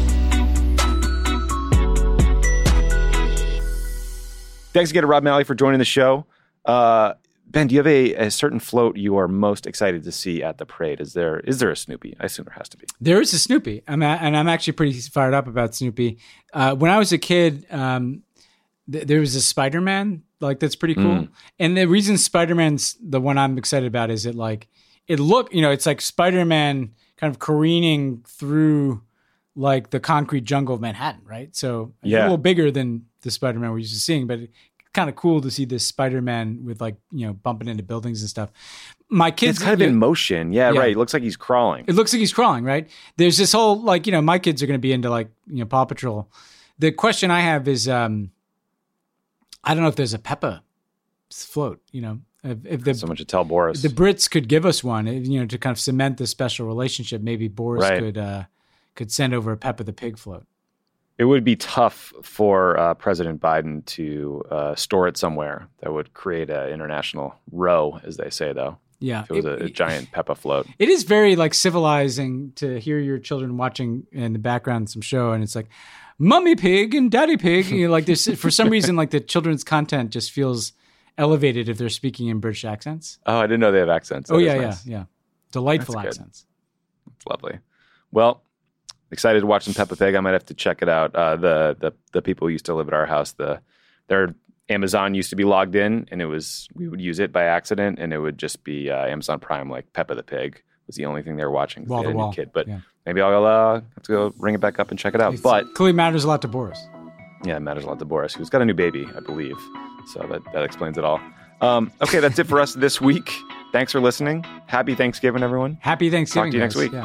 Thanks again to Rob Malley for joining the show. Ben, do you have a certain float you are most excited to see at the parade? Is there a Snoopy? I assume there has to be. There is a Snoopy. And I'm actually pretty fired up about Snoopy. When I was a kid, there was a Spider-Man, that's pretty cool. And the reason Spider-Man's the one I'm excited about is it's like Spider-Man kind of careening through the concrete jungle of Manhattan, right? So a little bigger than the Spider-Man we're used to seeing, but kind of cool to see this Spider-Man with bumping into buildings and stuff. My kids, it's kind of in motion. Yeah, right. It looks like he's crawling. It looks like he's crawling, right? There's this whole my kids are going to be into Paw Patrol. The question I have is, I don't know if there's a Peppa float. If someone should tell Boris. The Brits could give us one. To kind of cement this special relationship. Maybe Boris could send over a Peppa the Pig float. It would be tough for President Biden to store it somewhere that would create an international row, as they say, though. Yeah. If it was a giant Peppa float. It is very civilizing to hear your children watching in the background some show, and it's like, Mummy Pig and Daddy Pig. There's, for some reason, the children's content just feels elevated if they're speaking in British accents. Oh, I didn't know they have accents. That yeah. Delightful accents. It's lovely. Well, excited to watch some Peppa Pig. I might have to check it out. The people who used to live at our house, their Amazon used to be logged in, and we would use it by accident, and it would just be Amazon Prime, Peppa the Pig was the only thing they were watching. Wall to wall. Kid, but maybe I'll have to go ring it back up and check it out. But clearly matters a lot to Boris. Yeah, it matters a lot to Boris, who's got a new baby, I believe. So that explains it all. Okay, that's it for us this week. Thanks for listening. Happy Thanksgiving, everyone. Happy Thanksgiving. Talk to you next week. Yeah.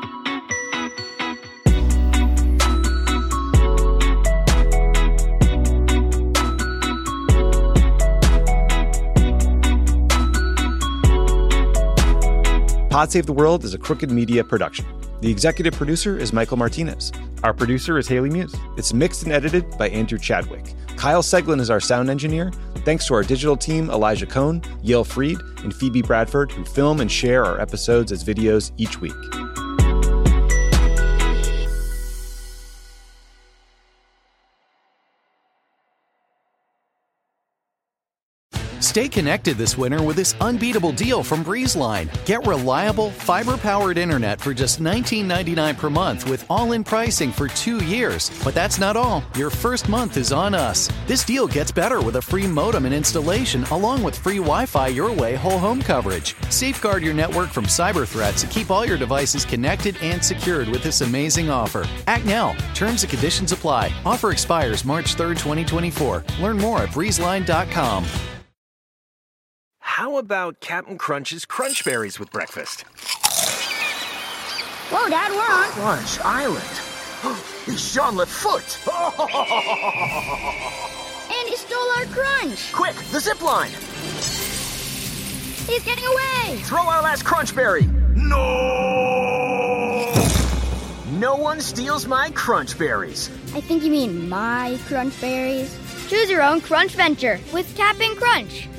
Pod Save the World is a Crooked Media production. The executive producer is Michael Martinez. Our producer is Haley Muse. It's mixed and edited by Andrew Chadwick. Kyle Seglin is our sound engineer. Thanks to our digital team, Elijah Cohn, Yale Freed, and Phoebe Bradford, who film and share our episodes as videos each week. Stay connected this winter with this unbeatable deal from BreezeLine. Get reliable, fiber-powered internet for just $19.99 per month with all-in pricing for 2 years. But that's not all. Your first month is on us. This deal gets better with a free modem and installation, along with free Wi-Fi your way whole home coverage. Safeguard your network from cyber threats and keep all your devices connected and secured with this amazing offer. Act now. Terms and conditions apply. Offer expires March 3rd, 2024. Learn more at breezeline.com. How about Captain Crunch's Crunch Berries with breakfast? Whoa, Dad, we're on Crunch Island. It's Jean Lafoot. And he stole our crunch. Quick, the zip line. He's getting away. Throw our last Crunch Berry. No! No one steals my Crunch Berries. I think you mean my Crunch Berries. Choose your own Crunch venture with Captain Crunch.